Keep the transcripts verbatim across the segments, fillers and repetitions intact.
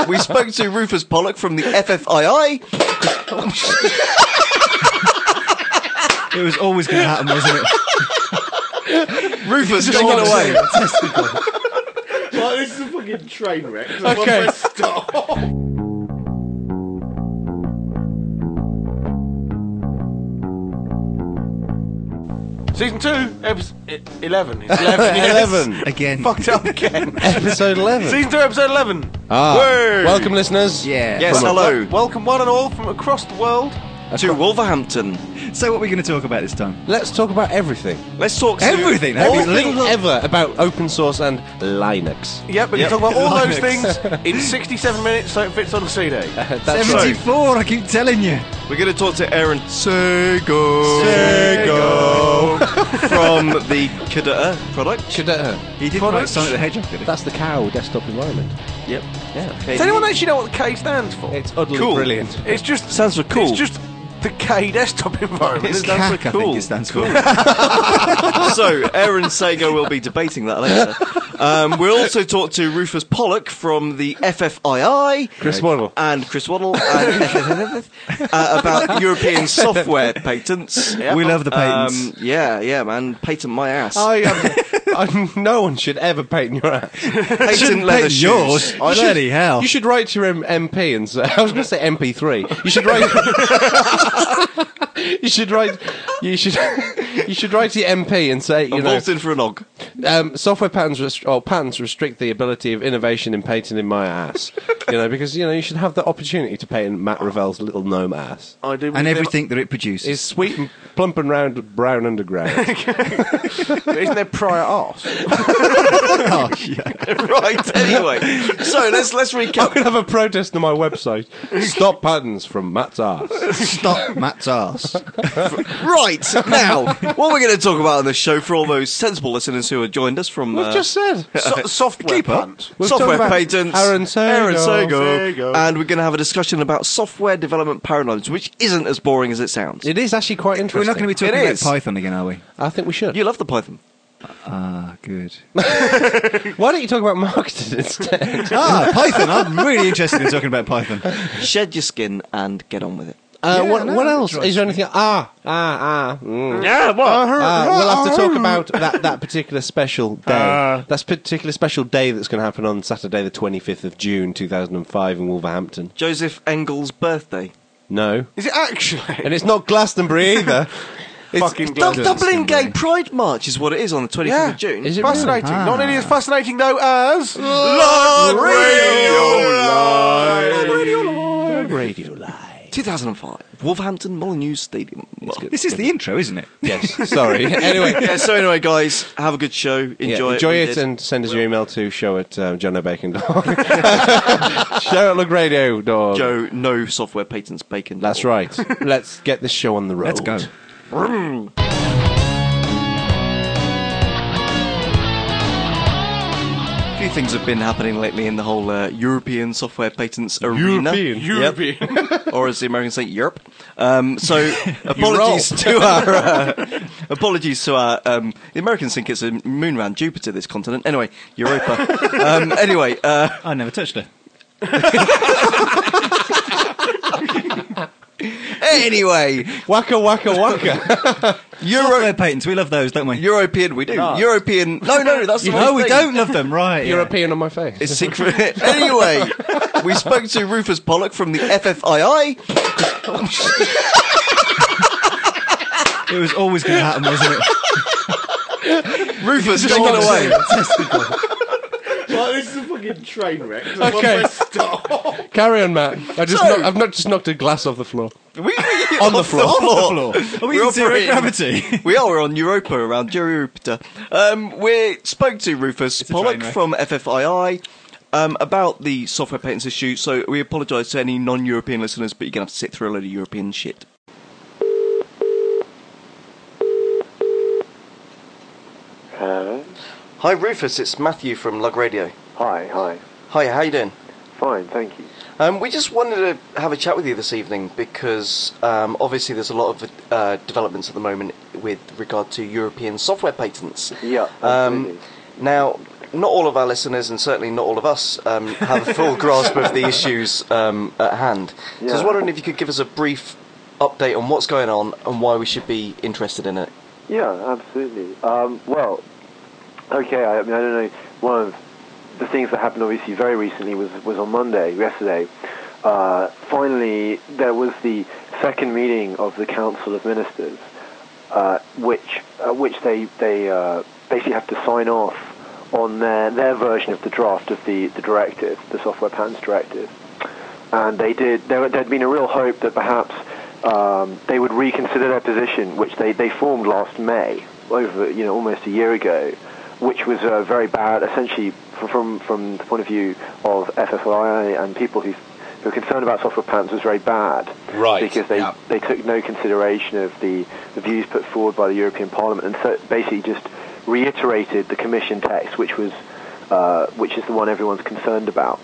we spoke to Rufus Pollock from the F F I I. It was always going to happen, wasn't it? Rufus, take it away. Like, this is a fucking train wreck. Okay. Stop. Season two, episode eleven. It's eleven. Yes. eleven. Again. Fucked up again. Episode eleven. Season two, episode eleven. Ah, Word. welcome, listeners. Yeah. Yes, From- hello. wel- Welcome one and all from across the world. To Wolverhampton. So what are we going to talk about this time? Let's talk about everything. Let's talk to Everything. Everything Everything. Little- ever about open source and Linux. Yep, we Yep. can talk about all those Linux. things in sixty-seven minutes so it fits on the C D. That's right. seventy-four, I keep telling you. We're going to talk to Aaron Sego. Sego. From the Cadetta product. Cadetta. He did Products. write Sonic the Hedgehog, did he? That's the cow desktop environment. Yep. Yeah. Does anyone actually know what the K stands for? It's utterly Cool. brilliant. It's just Stands for cool. It's just the K desktop environment. It's It stands C A C, for I cool. think it stands for. So, Aaron Sago will be debating that later. Um, we'll also talk to Rufus Pollock from the F F I I. Chris Waddle. And Chris Waddle and uh, about European software patents. We love the patents. Um, yeah, yeah, man. Patent my ass. I, um, I, no one should ever patent your ass. Patent leather Patent shoes. yours. You should- Bloody hell. You should write to your M- MP and say, I was going to say M P three. You should write. you should write. You should. You should write to your M P and say, you I'm know, vaulting for a nog. um, software patents rest- or patents restrict the ability of innovation in patenting my ass. You know, because you know you should have the opportunity to patent Matt Ravel's little gnome ass. I do. And everything that it produces. It's sweet and plump and round, brown underground. Isn't there prior art? Oh, yeah. Right, anyway. So, let's let's I'm recap. going to have a protest on my website. Stop patents from Matt's ass. Stop Matt's arse. Right, now, what we're going to talk about on this show for all those sensible listeners who have joined us from... We've uh, just said. So, software Keep up. punt. We've software talked about patents, Aaron Sago. Aaron Sago, Sago. and we're going to have a discussion about software development paradigms, which isn't as boring as it sounds. It is actually quite We're interesting. not going to be talking It about is. Python again, are we? I think we should. You love the Python. Ah, good. Why don't you talk about marketing instead? Ah, Python. I'm really interested in talking about Python. Shed your skin and get on with it. Uh, Yeah, what, no, what I'm else? Is there anything? Ah, ah, ah. Mm. Yeah, what? Uh, we'll have to talk about that, that particular special day. Uh. That's particular special day that's going to happen on Saturday, the twenty-fifth of June, two thousand five, in Wolverhampton. Joseph Engel's birthday. No, Is it actually? and it's not Glastonbury either. It's Fucking Du- Glastonbury. Dublin Gay Pride March is what it is on the twenty-fifth Yeah. of June. Is it Fascinating. really? Not nearly as fascinating though as Lord Radio Live. Radio Live. two thousand five. Wolverhampton Molyneux Stadium. It's good. This is the intro, isn't it? Yes. Sorry. Anyway. Yeah, so anyway, guys, have a good show. Enjoy Yeah, it. enjoy We it did. and send us your email to show at um, John O'Bacon dog. Show at Lug Radio dog. Joe, no software patents bacon. That's right. Let's get this show on the road. Let's go. A few things have been happening lately in the whole uh, European software patents arena. European. Yep. Or as the Americans say, Europe. Um, so apologies to our uh, apologies to our um, the Americans think it's a moon around Jupiter, this continent. Anyway, Europa. um, anyway, uh, I never touched her. anyway, Waka waka waka. Software Euro patents, we love those, don't we? European. We do No. European. No, no, that's the no, wrong we thing. don't love them, right? yeah. European on my face. It's secret. Anyway, we spoke to Rufus Pollock from the F F I I. It was always going to happen, wasn't it? Rufus, take it away. Like, this is a fucking train wreck. Okay. Stop. Carry on, Matt. I just So- knocked, I've not just knocked a glass off the floor. We, we, On the off floor. floor. Are we We're in zero operating- gravity? We are. We're on Europa, around Jupiter. Um, we spoke to Rufus a Pollock train wreck. from F F I I um, about the software patents issue. So we apologise to any non-European listeners, but you're gonna have to sit through a load of European shit. Hello. Hi, Rufus. It's Matthew from Lug Radio. Hi, hi. Hi. How you doing? Fine, thank you. Um, we just wanted to have a chat with you this evening because um, obviously there's a lot of uh, developments at the moment with regard to European software patents. Yeah, Um, absolutely. now, not all of our listeners, and certainly not all of us, um, have a full grasp of the issues um, at hand. Yeah. So I was wondering if you could give us a brief update on what's going on and why we should be interested in it. Yeah, absolutely. Um, well, okay, I, I mean, I don't know, one of the things that happened obviously very recently was, was on Monday, yesterday. Uh, finally, there was the second meeting of the Council of Ministers, uh, which uh, which they, they uh, basically have to sign off on their, their version of the draft of the, the directive, the Software Patents Directive. And they did, there had been a real hope that perhaps um, they would reconsider their position, which they, they formed last May, over, you know, almost a year ago, which was uh, very bad, essentially, from, from the point of view of F F I and people who, who are concerned about software patents, was very bad. Right. Because they, yeah. they took no consideration of the, the views put forward by the European Parliament, and so basically just reiterated the Commission text, which was, uh, which is the one everyone's concerned about.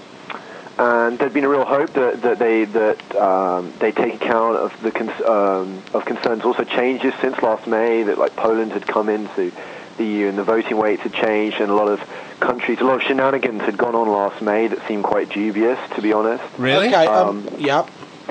And there'd been a real hope that, that they that um, they take account of the cons- um, of concerns, also changes since last May, that like Poland had come into the E U and the voting weights had changed, and a lot of countries, a lot of shenanigans had gone on last May that seemed quite dubious, to be honest. Really? Okay, um, Um, yeah.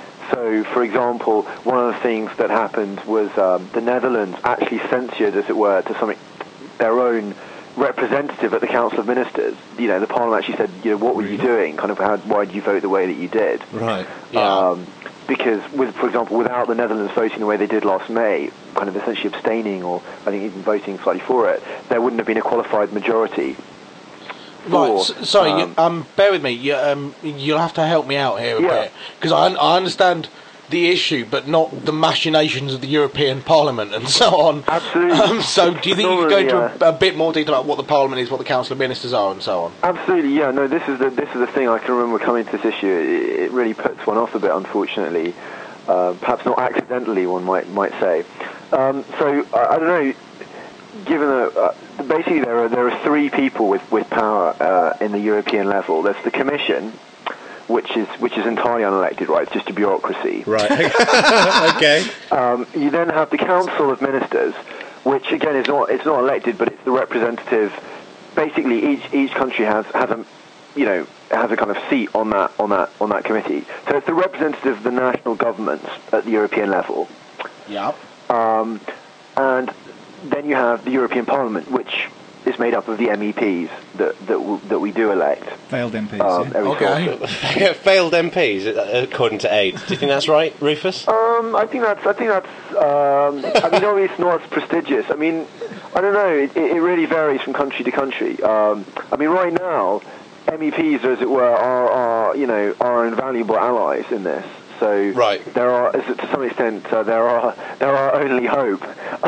So, for example, one of the things that happened was um, the Netherlands actually censured, as it were, to some their own representative at the Council of Ministers. You know, the Parliament actually said, you know, what were you doing? Kind of, how, why did you vote the way that you did? Right. Yeah. Um, because, with, for example, without the Netherlands voting the way they did last May, kind of essentially abstaining, or I think even voting slightly for it, there wouldn't have been a qualified majority. Right, for, s- sorry, um, you, um, bear with me. You, um, you'll have to help me out here a Yeah. bit, because I, I understand the issue, but not the machinations of the European Parliament and so on. Absolutely. Um, so, do you think you could go Sorry, into yeah. a, a bit more detail about what the Parliament is, what the Council of Ministers are, and so on? Absolutely, yeah. No, this is the this is the thing. I can remember coming to this issue. It, it really puts one off a bit, unfortunately. Uh, perhaps not accidentally, one might might say. Um, so I, I don't know. Given that uh, basically there are there are three people with with power uh, in the European level. There's the Commission, which is which is entirely unelected, right? It's just a bureaucracy. Right. Okay. Um, you then have the Council of Ministers, which again is not it's not elected, but it's the representative. Basically, each each country has has a you know has a kind of seat on that on that on that committee. So it's the representative of the national governments at the European level, Yeah. um, and then you have the European Parliament, which is made up of the M E Ps that that, w- that we do elect. Failed M Ps. Um, yeah. every so Okay. often. Failed M Ps, uh, according to AIDS. Do you think that's right, Rufus? Um, I think that's. I think that's. Um, I mean, obviously it's not as prestigious. I mean, I don't know. It, it really varies from country to country. Um, I mean, right now, M E Ps, as it were, are, are you know are invaluable allies in this. So Right. there are, as to some extent, uh, there are there are only hope.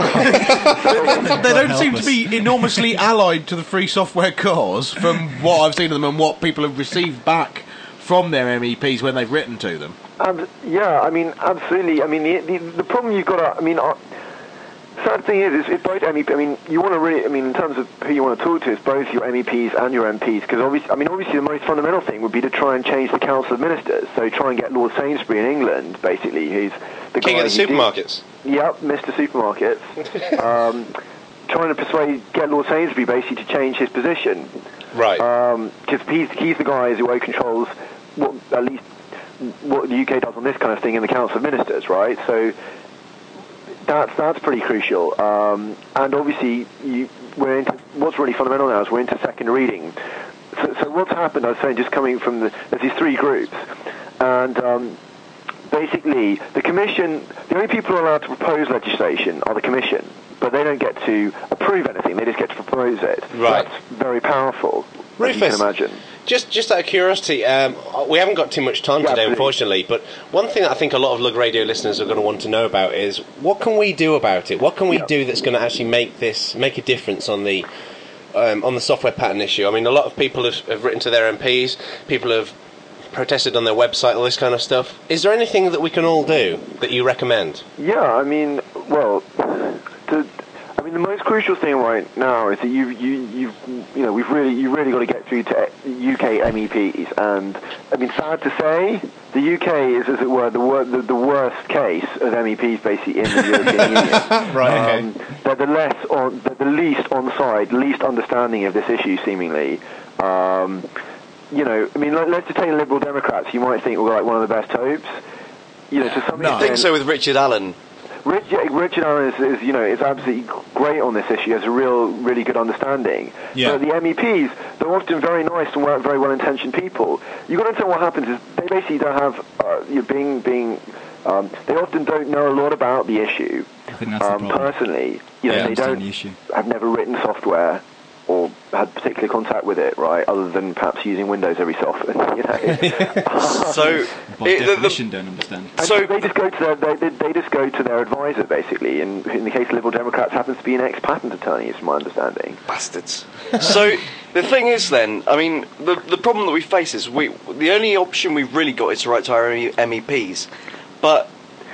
They don't help seem us. to be enormously allied to the free software cause, from what I've seen of them and what people have received back from their M E Ps when they've written to them. Ab- yeah, I mean, absolutely. I mean, the the, the problem you've got to, I mean, uh, sad thing is, is, is both M E P, I mean, you want to really, I mean, in terms of who you want to talk to, it's both your M E Ps and your M Ps, because obviously, I mean, obviously the most fundamental thing would be to try and change the Council of Ministers, so try and get Lord Sainsbury in England, basically, who's the King guy of the who did- supermarkets. Yep, Mister Supermarkets. um, trying to persuade, get Lord Sainsbury basically to change his position. Right. Because he's, he's the guy who controls what, at least what the U K does on this kind of thing in the Council of Ministers, right? So that's that's pretty crucial. Um, and obviously, you, we're into what's really fundamental now is we're into second reading. So, so what's happened? I was saying, just coming from the there's these three groups, and um, basically the Commission, the only people who are allowed to propose legislation are the Commission, but they don't get to approve anything. They just get to propose it. Right. That's very powerful. As you Rufus, can imagine. Just, just out of curiosity, um, we haven't got too much time Yeah, today, absolutely. unfortunately. But one thing that I think a lot of Lug Radio listeners are going to want to know about is what can we do about it? What can we Yeah. do that's going to actually make this make a difference on the um, on the software patent issue? I mean, a lot of people have, have written to their M Ps. People have protested on their website, all this kind of stuff. Is there anything that we can all do that you recommend? Yeah, I mean, well, the, I mean, the most crucial thing right now is that you, you, you, you know, we've really, you really got to get through through to U K M E Ps, and I mean, sad to say, the U K is, as it were, the, wor- the, the worst case of M E Ps basically in the European Union. Right, um, They're the less on, they're the least on side, least understanding of this issue, seemingly. Um, you know, I mean, let, let's just take Liberal Democrats. You might think we're like one of the best hopes. You know, to some No. I extent. think so with Richard Allen. Rich, yeah, Richard Allen is, is, you know, is absolutely great on this issue. He has a real, really good understanding. Yeah. But the M E Ps, they're often very nice and well- very well-intentioned people. You've got to understand what happens is they basically don't have, uh, you know, being, being, um, they often don't know a lot about the issue. I think that's the Um, problem. personally, you know, Yeah, I they understand don't the issue. have never written software or had particular contact with it, right? Other than perhaps using Windows every so often, you know. So, By it- the- the- definition, don't understand. And So- they just go to their, they, they, they just go to their advisor basically. And in the case of Liberal Democrats, happens to be an ex-patent attorney, is my understanding. bastards. So the thing is, then, I mean, the the problem that we face is we the only option we've really got is to write to our M E Ps, but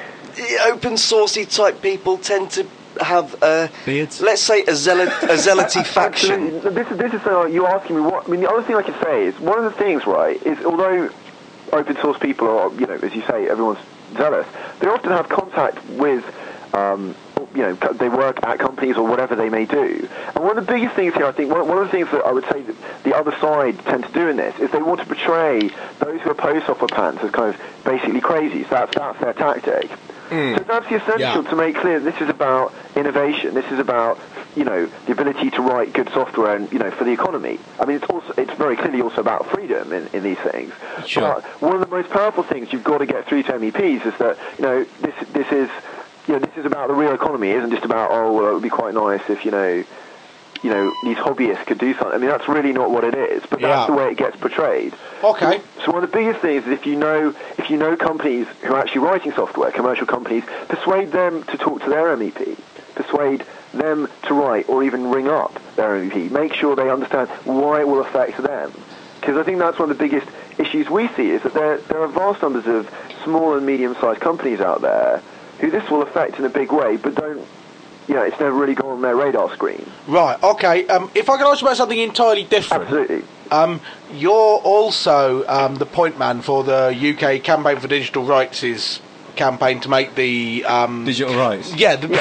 eh, open sourcey type people tend to have a Beards? let's say a zealot a zealoty faction. Absolutely. This is this is so you asking me what I mean. The other thing I could say is one of the things, right, is although open source people are, you know, as you say, everyone's zealous, they often have contact with, um, you know, co- they work at companies or whatever they may do. And one of the biggest things here, I think, one, one of the things that I would say that the other side tend to do in this is they want to portray those who oppose software patents as kind of basically crazy. So that's that's their tactic. So it's absolutely essential Yeah. to make clear that this is about innovation. This is about, you know, the ability to write good software and, you know, for the economy. I mean, it's also it's very clearly also about freedom in, in these things. Sure. But one of the most powerful things you've got to get through to M E Ps is that, you know, this this is, you know, this is about the real economy. It isn't just about, oh, well, it would be quite nice if, you know, you know, these hobbyists could do something. I mean, that's really not what it is, but that's Yeah. the way it gets portrayed. Okay. So one of the biggest things is if you know if you know companies who are actually writing software, commercial companies, persuade them to talk to their M E P, persuade them to write or even ring up their M E P. Make sure they understand why it will affect them. Because I think that's one of the biggest issues we see is that there there are vast numbers of small and medium-sized companies out there who this will affect in a big way, but don't. You know, it's never really gone on their radar screen. Right, okay. Um, if I could ask you about something entirely different. Absolutely. Um, you're also um, the point man for the U K Campaign for Digital Rights' campaign to make the... Um, Digital rights. yeah, the,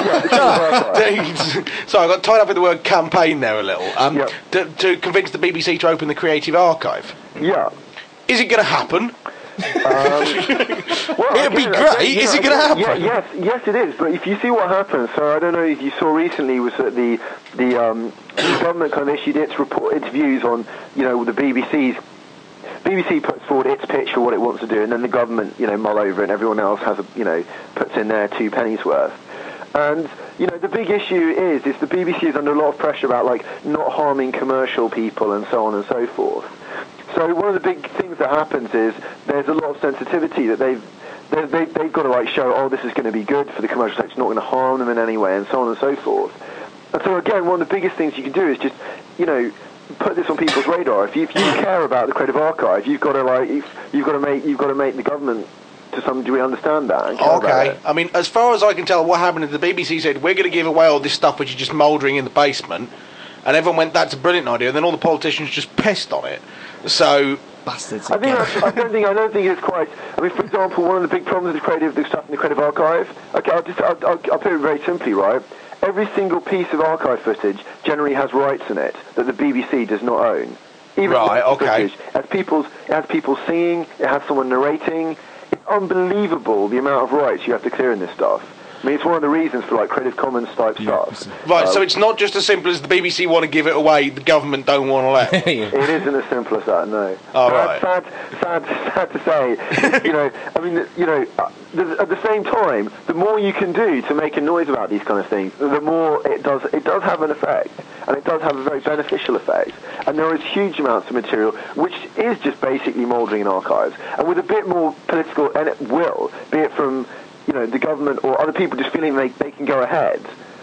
the- sorry, I got tied up with the word campaign there a little. Um, Yep. to, to convince the B B C to open the Creative Archive. Yeah. Is it going to happen? Well, It'd be again, great. again, Is yeah, it gonna again, happen? Yeah, yes, yes, it is. But if you see what happens, so I don't know if you saw recently was that the the, um, the government kind of issued its report, its views on, you know, the B B C's. B B C puts forward its pitch for what it wants to do, and then the government, you know, mull over, and everyone else has, a, you know, puts in their two pennies worth. And you know, the big issue is is the B B C is under a lot of pressure about like not harming commercial people and so on and so forth. So one of the big things that happens is there's a lot of sensitivity that they've they, they, they've got to like show, oh, this is going to be good for the commercial sector, it's not going to harm them in any way, and so on and so forth. And so again, one of the biggest things you can do is just, you know, put this on people's radar. If you, if you care about the Creative Archive, you've got to like you've, you've got to make you've got to make the government to some degree understand that. And care about Okay. it. I mean, as far as I can tell, what happened is the B B C said, we're going to give away all this stuff which is just mouldering in the basement. And everyone went, that's a brilliant idea. And then all the politicians just pissed on it. So, Bastards. I think again. that's, I don't think I don't think it's quite. I mean, for example, one of the big problems with the creative the stuff in the Creative Archive. Okay, I'll just I'll, I'll, I'll put it very simply, right? Every single piece of archive footage generally has rights in it that the B B C does not own. Even Right, okay. footage, it has people's it has people singing, it has someone narrating. It's unbelievable the amount of rights you have to clear in this stuff. I mean, it's one of the reasons for like Creative Commons type Yeah, stuff. right, Uh, so it's not just as simple as the B B C want to give it away, the government don't want to let it. It isn't as simple as that, no. Oh, sad, right. sad, sad, sad to say. You know, I mean, you know, uh, th- at the same time, the more you can do to make a noise about these kind of things, the more it does. It does have an effect, and it does have a very beneficial effect. And there is huge amounts of material which is just basically mouldering in archives, and with a bit more political and it will, be it from, you know, the government or other people just feeling they they can go ahead.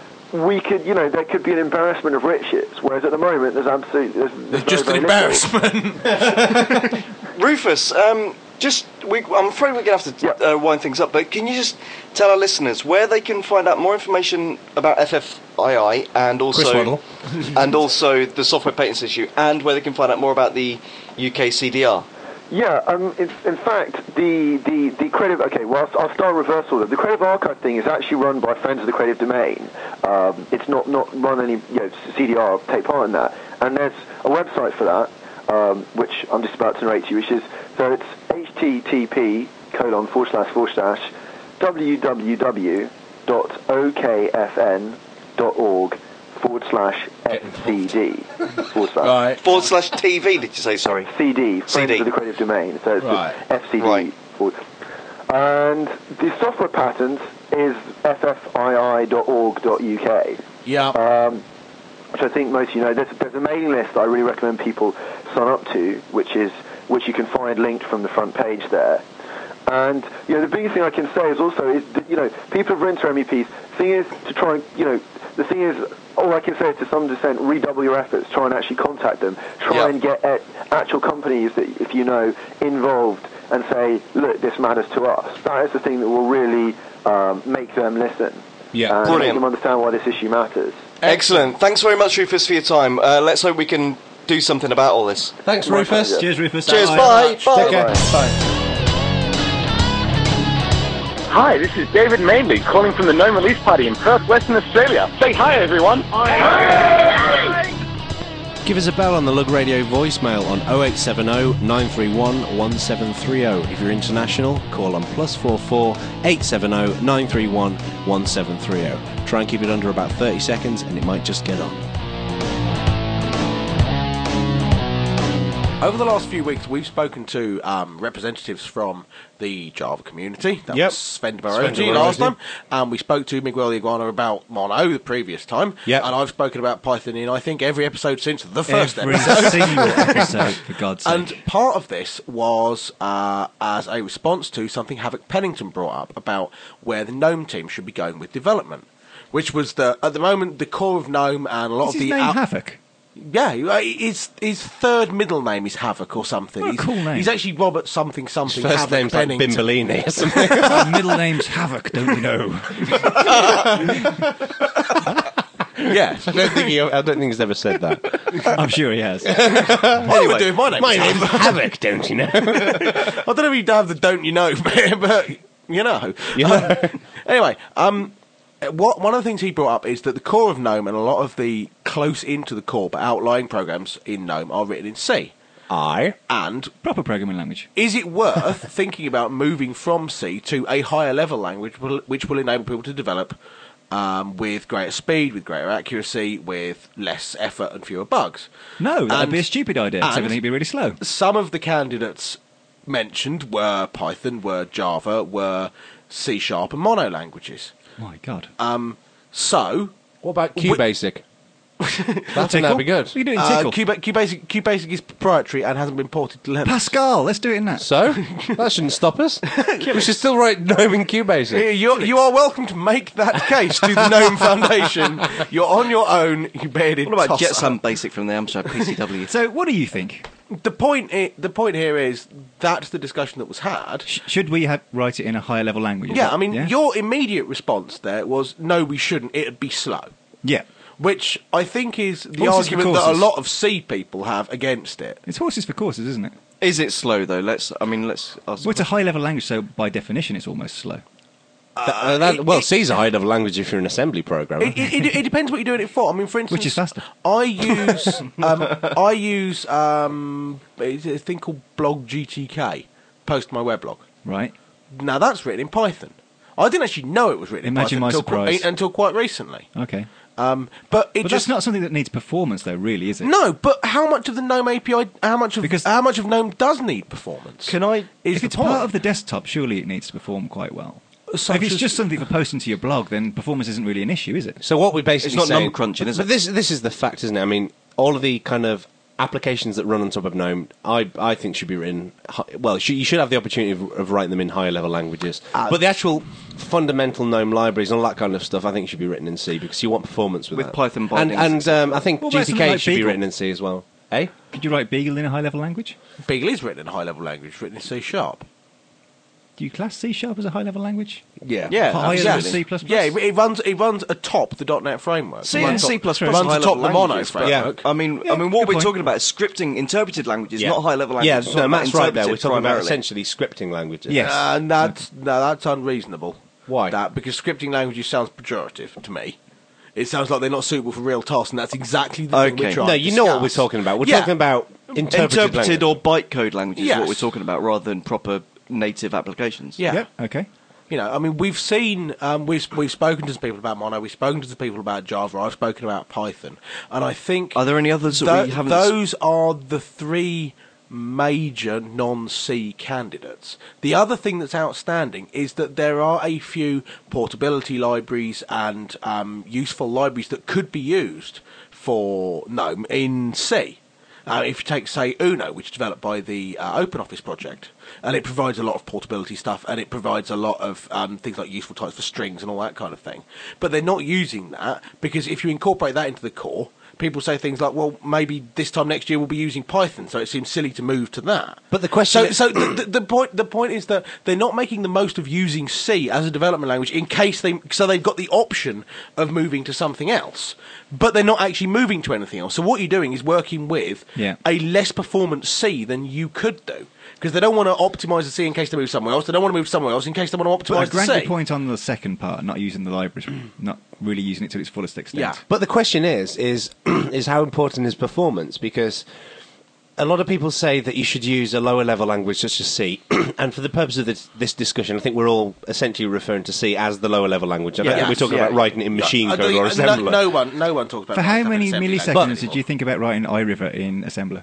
We could, you know, there could be an embarrassment of riches, whereas at the moment there's absolutely there's, there's Just an very, very little. embarrassment. Rufus, um, just, we, I'm afraid we're going to have to Yep. uh, wind things up, but can you just tell our listeners where they can find out more information about F F I I and Chris also Waddle. and also the Software Patents Issue, and where they can find out more about the U K C D R? Yeah, um, in, in fact, the, the, the creative... Okay, well, I'll, I'll start reverse order. The Creative Archive thing is actually run by Friends of the Creative Domain. Um, it's not, not run any, you know, C D R, take part in that. And there's a website for that, um, which I'm just about to narrate to you, which is... So it's http colon forward slash forward slash www.okfn.org forward slash FCD forward slash Right. Forward slash T V, did you say, sorry? C D, Friends C D. of the Creative Domain. So it's Right. F C D Right. forward. And the software patent is f f i i dot org dot u k. Yeah. Um, which I think most of you know. There's, there's a mailing list I really recommend people sign up to, which is which you can find linked from the front page there. And you know, the biggest thing I can say is also is that, you know, people have written to M E Ps. The thing is to try and, you know, the thing is, all I can say is to some extent, redouble your efforts. Try and actually contact them. Try Yeah. and get uh, actual companies that, if you know, involved, and say, look, this matters to us. That is the thing that will really um, make them listen. Yeah. And Brilliant. make them understand why this issue matters. Excellent. Thanks very much, Rufus, for your time. Uh, let's hope we can do something about all this. Thanks, My Rufus. pleasure. Cheers, Rufus. Cheers, bye. Bye. Take care. Bye. Bye. Hi, this is David Mainley calling from the Gnome Release Party in Perth, Western Australia. Say hi, everyone. Give us a bell on the Lug Radio voicemail on oh eight seven oh, nine three one, one seven three oh. If you're international, call on plus four four, eight seven oh, nine three one, one seven three oh. Try and keep it under about thirty seconds and it might just get on. Over the last few weeks, we've spoken to um, representatives from the Java community. That Yep. was Sven Sven Baroji Baroji. last time. And we spoke to Miguel Iguana about Mono the previous time. Yep. And I've spoken about Python in, I think, every episode since the first Every episode. single episode, for God's sake. And part of this was uh, as a response to something Havoc Pennington brought up about where the GNOME team should be going with development. Which was, the at the moment, the core of GNOME and a lot Is of his the... name out- Havoc? Yeah, his his third middle name is Havoc or something. What a he's, cool name. he's actually Robert something something. First Havoc name's like Pennington. Bimbellini or something. My middle name's Havoc, don't you know? Yes. I don't think he, I don't think he's ever said that. I'm sure he has. What would do if my name? My was name's Havoc? Havoc, don't you know? I don't know if you'd have the don't you know bit, but you know. You know. Um, anyway, um, what one of the things he brought up is that the core of GNOME and a lot of the close into the core but outlying programs in GNOME are written in C. I. And Proper programming language. is it worth thinking about moving from C to a higher level language will- which will enable people to develop um, with greater speed, with greater accuracy, with less effort and fewer bugs? No, that would And- be a stupid idea, because and- everything would be really slow. Some of the candidates mentioned were Python, were Java, were C Sharp and Mono languages. My God. Um, so, What about Wi- QBasic? That Tickle? would be good. We can do it in uh, Tickle. Qba- QBasic, QBasic is proprietary and hasn't been ported to Linux. Pascal, let's do it in that. So, that shouldn't stop us. We should still write GNOME in QBasic. You're, you are welcome to make that case to the GNOME Foundation. You're on your own, you bearded What about tosser. Jet Sam Basic from the Amstrad P C W? So, what do you think? The point, i- the point here is that's the discussion that was had. Sh- should we have, write it in a higher level language? Is Yeah, that- I mean, your immediate response there was, no, we shouldn't, it'd be slow. Yeah. Which I think is the Horses for argument that a courses. lot of C people have against it. It's horses for courses, isn't it? Is it slow though? Let's. I mean, let's. Ask Well, it's a high level language, so by definition, it's almost slow. Uh, that- it- well, it- C is a high level language if you're an assembly programmer. It, it, it, it depends what you're doing it for. I mean, for instance, Which is faster? I use um, I use um, it's a thing called Blog G T K. Post my weblog. Right? Now that's written in Python. I didn't actually know it was written Imagine in my Python until surprise. quite, until quite recently. Okay. Um, but it But just that's not something that needs performance, though, really, is it? no. But how much of the GNOME A P I? How much of Because- how much of GNOME does need performance? Can I? Is If the it's point. part of the desktop, surely it needs to perform quite well. Such if it's as- just something for posting to your blog, then performance isn't really an issue, is it? So what we basically It's not saying, number crunching, is but it? This this is the fact, isn't it? I mean, all of the kind of applications that run on top of GNOME, I I think should be written. hi- Well, should, you should have the opportunity of, of writing them in higher level languages. Uh, but the actual fundamental GNOME libraries and all that kind of stuff, I think should be written in C because you want performance with, With that. Python And bindings. and um, I think What about G T something K like should be Beagle? written in C as well. Eh? Could you write Beagle in a high level language? Beagle is written in high level language, written in C sharp. Do you class C Sharp as a high-level language? Yeah, Yeah, Higher than absolutely. C plus plus? Yeah, it, it runs it runs atop the .NET framework. C It and runs C++ top- plus runs plus high atop level the Mono languages, but- framework. I mean, Yeah, I mean, what good we're point. talking about is scripting interpreted languages, Yeah. not high level Yeah, languages. no, Matt's right there. We're Interpreted talking about primarily. essentially scripting languages. Yes. Uh, and that's no, that's unreasonable. Why? That because scripting languages sounds pejorative to me. It sounds like they're not suitable for real tasks, and that's exactly the thing Okay. we're trying No, to you know what we're discuss. talking about. We're Yeah. talking about interpreted, interpreted language. or bytecode languages is Yes. what we're talking about, rather than proper native applications. Yeah. Yep. Okay. You know, I mean, we've seen, um, we've we've spoken to some people about Mono, we've spoken to some people about Java, I've spoken about Python, and I think Are there any others that tho- we haven't? those are the three major non-C candidates. The other thing that's outstanding is that there are a few portability libraries and um, useful libraries that could be used for GNOME in C. Uh, if you take, say, Uno, which is developed by the uh, OpenOffice project, and it provides a lot of portability stuff, and it provides a lot of um, things like useful types for strings and all that kind of thing. But they're not using that, because if you incorporate that into the core, people say things like, well, maybe this time next year we'll be using Python, so it seems silly to move to that. But the question So, is- so the, the, the point the point is that they're not making the most of using C as a development language in case they so they've got the option of moving to something else, but they're not actually moving to anything else. So what you're doing is working with Yeah. a less performant C than you could do, because they don't want to optimize the C in case they move somewhere else. They don't want to move somewhere else in case they want to But I optimize grant the your C. point on the second part, not using the libraries, not really using it to its fullest extent. Yeah. But the question is, is, is how important is performance? Because a lot of people say that you should use a lower level language such as C, and for the purpose of this, this discussion, I think we're all essentially referring to C as the lower level language. I don't Yeah. think we're talking Yeah. about writing it in machine I code don't- or no, assembler. no one, no one talks about For that how stuff in many assembly milliseconds language did you think about writing iRiver in assembler?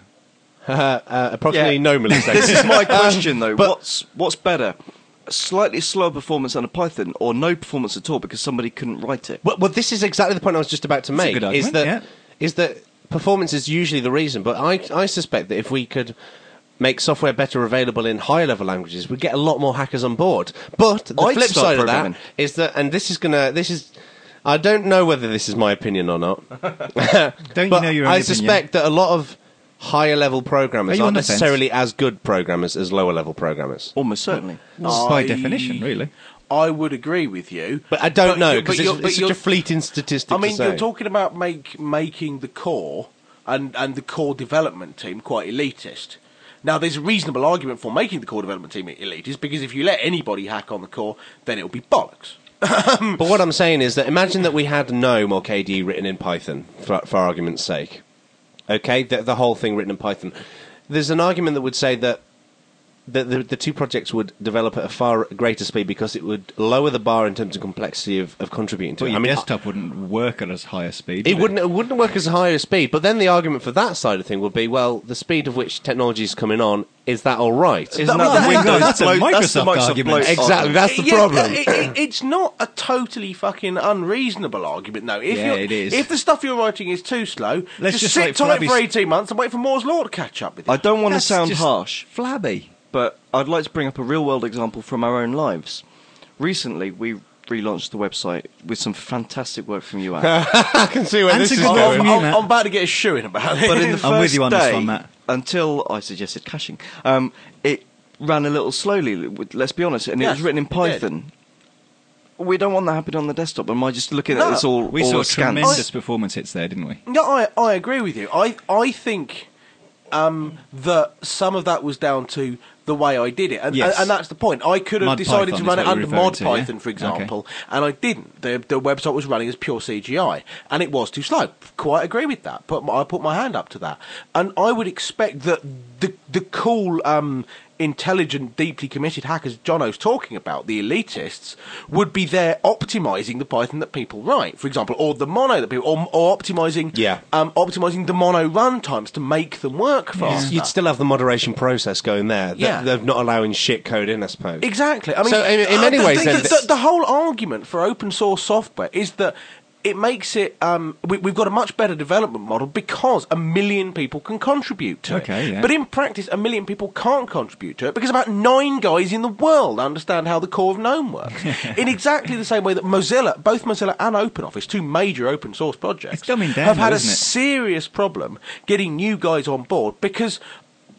uh, approximately Yeah. no milliseconds. This is my question, though. but- what's what's better? A slightly slower performance on a Python, or no performance at all because somebody couldn't write it? Well, well, this is exactly the point I was just about to a make. good is argument, that yeah. is that performance is usually the reason, but I I suspect that if we could make software better available in higher level languages, we'd get a lot more hackers on board. But the I'd flip start side of programming. that is that, and this is gonna, this is, I don't know whether this is my opinion or not. Don't you but know your own I opinion? suspect that a lot of higher level Are programmers you aren't on the fence? necessarily as good programmers as lower level programmers. Almost certainly. By I- definition, really. I would agree with you. But I don't know you- because you're- it's, but it's such you're- a fleeting statistic I mean, to say. you're talking about make, making the core and, and the core development team quite elitist. Now, there's a reasonable argument for making the core development team elitist, because if you let anybody hack on the core, then it'll be bollocks. But what I'm saying is that imagine that we had GNOME or K D E written in Python, for, for argument's sake. Okay, the, the whole thing written in Python. There's an argument that would say that the, the, the two projects would develop at a far greater speed because it would lower the bar in terms of complexity of, of contributing to But it. your I mean, desktop wouldn't work at as high a speed. it would wouldn't, it wouldn't work as a higher speed, but then the argument for that side of thing would be, well, the speed of which technology is coming on, is that all right? Isn't That- that, that- the Windows that- that's a bloat- that's the Microsoft Microsoft argument. bloat Exactly, argument. that's the Yeah, problem. it- it- it's not a totally fucking unreasonable argument, no. If Yeah, you're- it is. If the stuff you're writing is too slow, Let's just, just sit wait tight for for Abby's- eighteen months and wait for Moore's Law to catch up with you. I don't want to That's sound just harsh, flabby. but I'd like to bring up a real-world example from our own lives. Recently, we relaunched the website with some fantastic work from you, Al. I can see where And this some is good work going. from you, I'm, Matt. I'm about to get a shoe in about it. But in the first I'm with you on this day, one, Matt. until I suggested caching, um, it ran a little slowly, with- let's be honest, and it Yes, was written in it did. Python. We don't want that happening on the desktop. Am I just looking No, at this all, We all saw askance? tremendous performance hits there, didn't we? No, I, I agree with you. I I think um, that some of that was down to the way I did it, and, Yes. and, and that's the point. I could have Mod decided Python to run is it what under you're referring Mod to, yeah? Python, for example, and I didn't. The the website was running as pure C G I, and it was too slow. Quite agree with that. But I put my hand up to that, and I would expect that the the cool. Um, intelligent, deeply committed hackers Jono's talking about, the elitists, would be there optimizing the Python that people write, for example, or the mono that people, or, or optimizing, Yeah. um, optimizing the mono runtimes to make them work faster. You'd still have the moderation process going there. Yeah. They're not allowing shit code in, I suppose. Exactly. I mean, So in- in many the, ways the, then the, this- the, the whole argument for open source software is that it makes it. Um, we, we've got a much better development model because a million people can contribute to Okay, it. yeah. But in practice, a million people can't contribute to it because about nine guys in the world understand how the core of GNOME works. in exactly the same way that Mozilla, both Mozilla and OpenOffice, two major open source projects, It's dumbing down, have had though, a isn't it? serious problem getting new guys on board because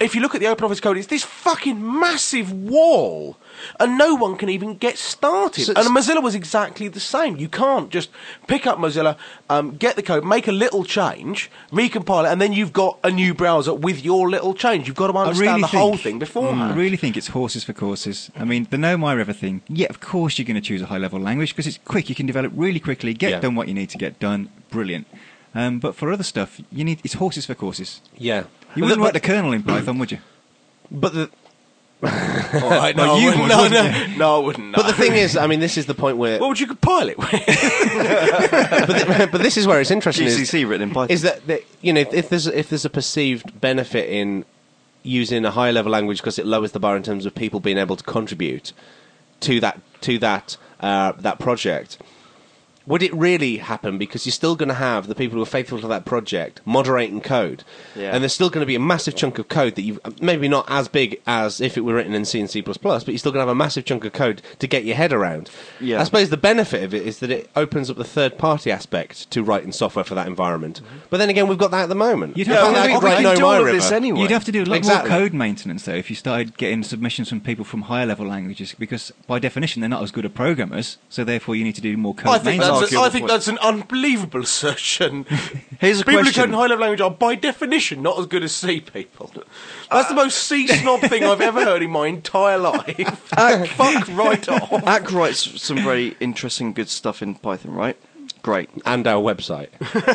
if you look at the OpenOffice code, it's this fucking massive wall, and no one can even get started. So- and Mozilla was exactly the same. You can't just pick up Mozilla, um, get the code, make a little change, recompile it, and then you've got a new browser with your little change. You've got to I understand really the think, whole thing beforehand. I really think it's horses for courses. I mean, the Know My everything. Yeah, of course you're going to choose a high-level language because it's quick. You can develop really quickly, get Yeah. done what you need to get done. Brilliant. Um, but for other stuff, you need it's horses for courses. Yeah. You wouldn't write the kernel in Python, would you? But the All right, no, Well, I you wouldn't, would, no, wouldn't no, no, I wouldn't. No. but the thing is, I mean, this is the point where. what would you compile it with? but, the, but this is where it's interesting. G is- C C written in Python. is that, that you know if there's if there's a perceived benefit in using a higher level language because it lowers the bar in terms of people being able to contribute to that to that uh, that project. Would it really happen? Because you're still going to have the people who are faithful to that project moderating code, Yeah. and there's still going to be a massive chunk of code that you maybe not as big as if it were written in C and C plus plus, but you're still going to have a massive chunk of code to get your head around. Yeah. I suppose the benefit of it is that it opens up the third party aspect to writing software for that environment. But then again, we've got that at the moment. You'd I have think to I do- could we write can No do My all of River. this anyway. You'd have to do a lot Exactly. more code maintenance, though, if you started getting submissions from people from higher level languages, because by definition they're not as good at programmers, so therefore you need to do more code I think maintenance. that's a, arguable I think point. that's an unbelievable assertion. Here's a People who question. code in high level language are by definition not as good as C people. That's the most C snob thing I've ever heard in my entire life. Fuck right off. A C writes some very interesting, good stuff in Python, right? Great. And our website. But,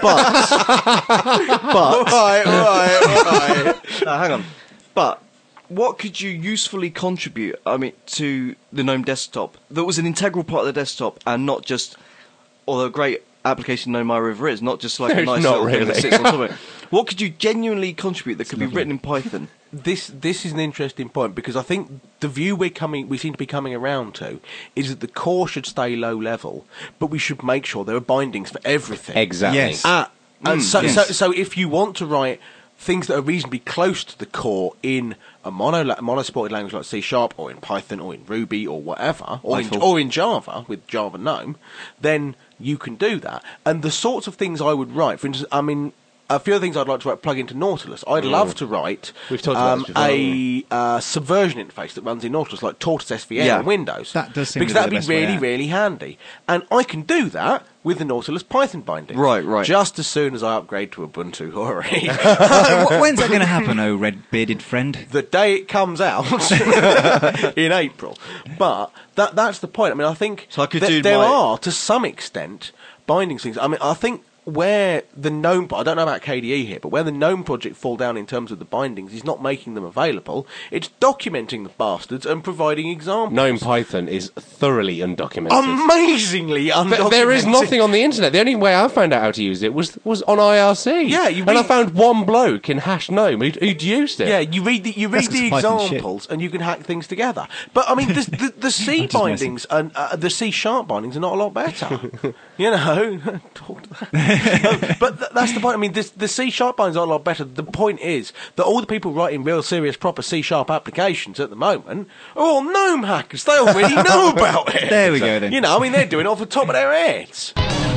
but, Right, right, right. no, hang on. But, what could you usefully contribute, I mean, to the GNOME desktop that was an integral part of the desktop and not just, although a great application GNOME My River is, not just like a It's nice not little thing that really. sits on top of it. What could you genuinely contribute that could be written in Python? This this is an interesting point because I think the view we're coming we seem to be coming around to is that the core should stay low level, but we should make sure there are bindings for everything. Exactly. Yes. Ah, and Mm, so, yes. so so if you want to write things that are reasonably close to the core in a mono mono-supported language like C Sharp or in Python or in Ruby or whatever, or in, Eiffel. or in Java with Java GNOME, then you can do that. And the sorts of things I would write, for instance, I mean, a few other things I'd like to write plug into Nautilus. I'd love to write We've talked about um, this before, a uh, subversion interface that runs in Nautilus, like Tortoise S V N Yeah. on Windows. That does seem because to be that'd the be best way really, out. really handy. And I can do that with the Nautilus Python binding. Right, right. Just as soon as I upgrade to Ubuntu, hooray. Wh- When's that going to happen, oh red-bearded friend? the day it comes out in April. But that that's the point. I mean, I think So I could that do there my- are, to some extent, binding things. I mean, I think where the GNOME, I don't know about K D E here, but where the GNOME project fall down in terms of the bindings is not making them available. It's documenting the bastards and providing examples. GNOME Python is thoroughly undocumented. Amazingly undocumented. But there is nothing on the internet. The only way I found out how to use it was was on I R C. Yeah, you and I read- found one bloke in Hash GNOME who'd, who'd used it. Yeah, you read the you read That's 'cause the Python's shit. examples and you can hack things together. But I mean, the, the, the C I'm just bindings and uh, the C sharp bindings are not a lot better. You know, talk to that. No, but th- that's the point. I mean, this, the C sharp bindings are a lot better. The point is that all the people writing real, serious, proper C sharp applications at the moment are all GNOME hackers. They already know about it. There we go, then. You know, I mean, they're doing it off the top of their heads.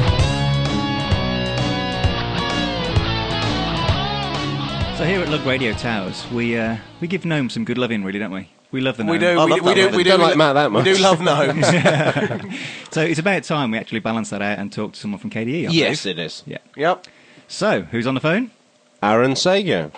So here at Lug Radio Towers, we uh, we give GNOME some good loving, really, don't we? We love the GNOME. We do. I We, love we that do. one. We do. Don't like Matt that much. We do love gnomes. So it's about time we actually balance that out and talk to someone from K D E. I Yes, believe. it is. Yeah. Yep. So, who's on the phone? Aaron Sager.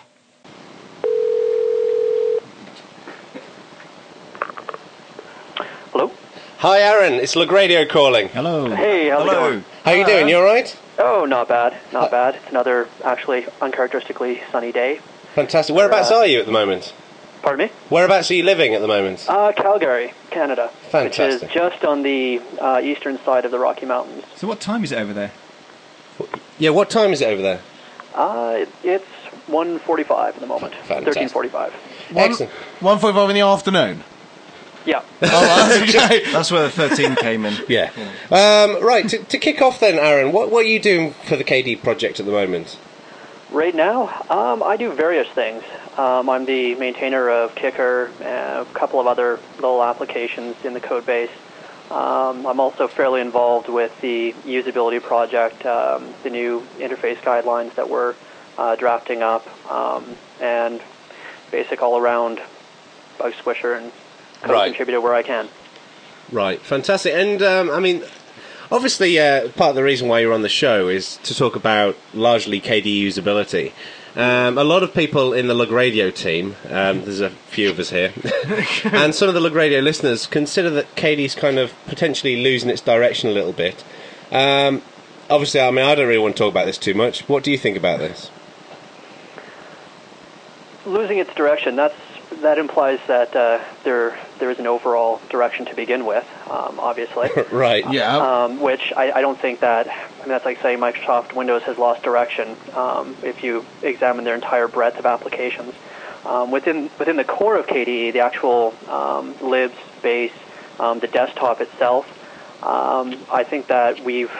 Hello? Hi, Aaron. It's Lug Radio calling. Hello. Hey, how's it Hello. going? How you doing? You all right? Oh, not bad. Not bad. It's another actually uncharacteristically sunny day. Fantastic. Whereabouts Uh, are you at the moment? Pardon me? Whereabouts are you living at the moment? Uh, Calgary, Canada. Which Fantastic. is just on the uh, eastern side of the Rocky Mountains. So what time is it over there? Yeah, what time is it over there? Uh, it, it's one forty-five at the moment. Fantastic. thirteen forty-five. Excellent. One forty-five in the afternoon. Yeah. That's where the thirteen came in. Yeah. Um, right, to, to kick off then, Aaron, what, what are you doing for the K D project at the moment? Right now, um, I do various things. Um, I'm the maintainer of Kicker and a couple of other little applications in the code base. Um, I'm also fairly involved with the usability project, um, the new interface guidelines that we're uh, drafting up, um, and basic all-around bug squisher and code Right. contributor where I can. Right, fantastic. And, um, I mean, obviously, uh, part of the reason why you're on the show is to talk about largely K D E usability. Um, a lot of people in the Lug Radio team, um, there's a few of us here, and some of the Lug Radio listeners consider that K D E is kind of potentially losing its direction a little bit. Um, obviously, I mean, I don't really want to talk about this too much. What do you think about this? Losing its direction, that's that implies that uh, there there is an overall direction to begin with, um, obviously. Right. Yeah. Um, which I, I don't think that, I mean, that's like saying Microsoft Windows has lost direction um, if you examine their entire breadth of applications. Um, within within the core of K D E, the actual um, libs, base, um, the desktop itself, um, I think that we've,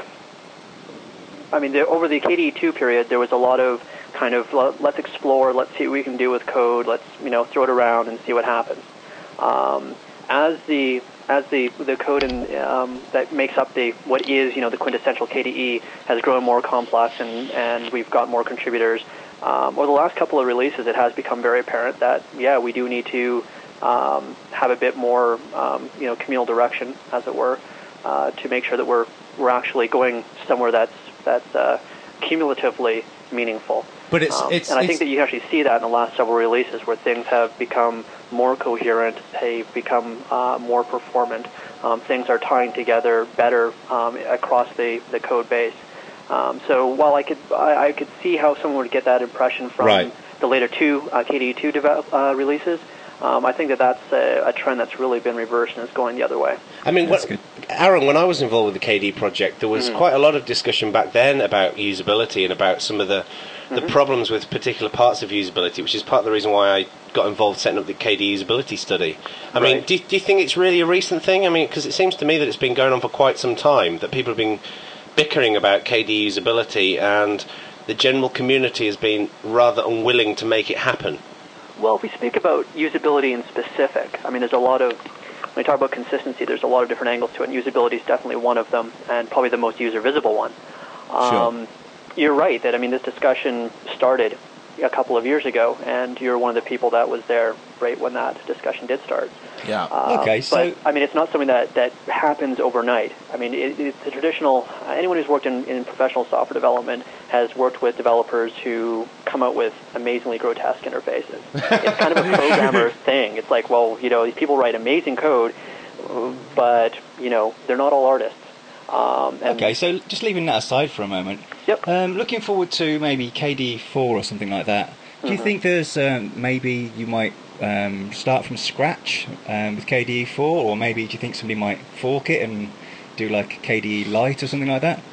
I mean, the, over the K D E two period, there was a lot of kind of let's explore, let's see what we can do with code, let's you know throw it around and see what happens. Um, as the as the the code in, um, that makes up the what is you know the quintessential K D E has grown more complex and and we've got more contributors. Um, over the last couple of releases, it has become very apparent that yeah we do need to um, have a bit more um, you know communal direction, as it were, uh, to make sure that we're we're actually going somewhere that's that's uh, cumulatively meaningful. But it's, um, it's and I it's, think that you actually see that in the last several releases where things have become more coherent, they've become uh, more performant, um, things are tying together better um, across the, the code base. Um, so while I could I, I could see how someone would get that impression from Right. the later two uh, K D E two develop, uh, releases, um, I think that that's a, a trend that's really been reversed and is going the other way. I mean, That's what, good. Aaron, when I was involved with the K D E project, there was Mm-hmm. quite a lot of discussion back then about usability and about some of the the Mm-hmm. problems with particular parts of usability, which is part of the reason why I got involved setting up the K D E usability study. I mean, Right. do, do you think it's really a recent thing? I mean, because it seems to me that it's been going on for quite some time, that people have been bickering about K D E usability, and the general community has been rather unwilling to make it happen. Well, if we speak about usability in specific, I mean, there's a lot of, when we talk about consistency, there's a lot of different angles to it, and usability is definitely one of them, and probably the most user-visible one. Um, You're right that, I mean, this discussion started a couple of years ago, and you're one of the people that was there right when that discussion did start. Yeah. Um, Okay, so- But, I mean, it's not something that, that happens overnight. I mean, it, it's the traditional, anyone who's worked in, in professional software development has worked with developers who come out with amazingly grotesque interfaces. It's kind of a programmer thing. It's like, well, you know, these people write amazing code, but, you know, they're not all artists. Um, and Okay, so just leaving that aside for a moment. Yep. Um, looking forward to maybe K D E four or something like that. Do you Mm-hmm. think there's um, maybe you might um, start from scratch um, with K D E four, or maybe do you think somebody might fork it and do like K D E Lite or something like that?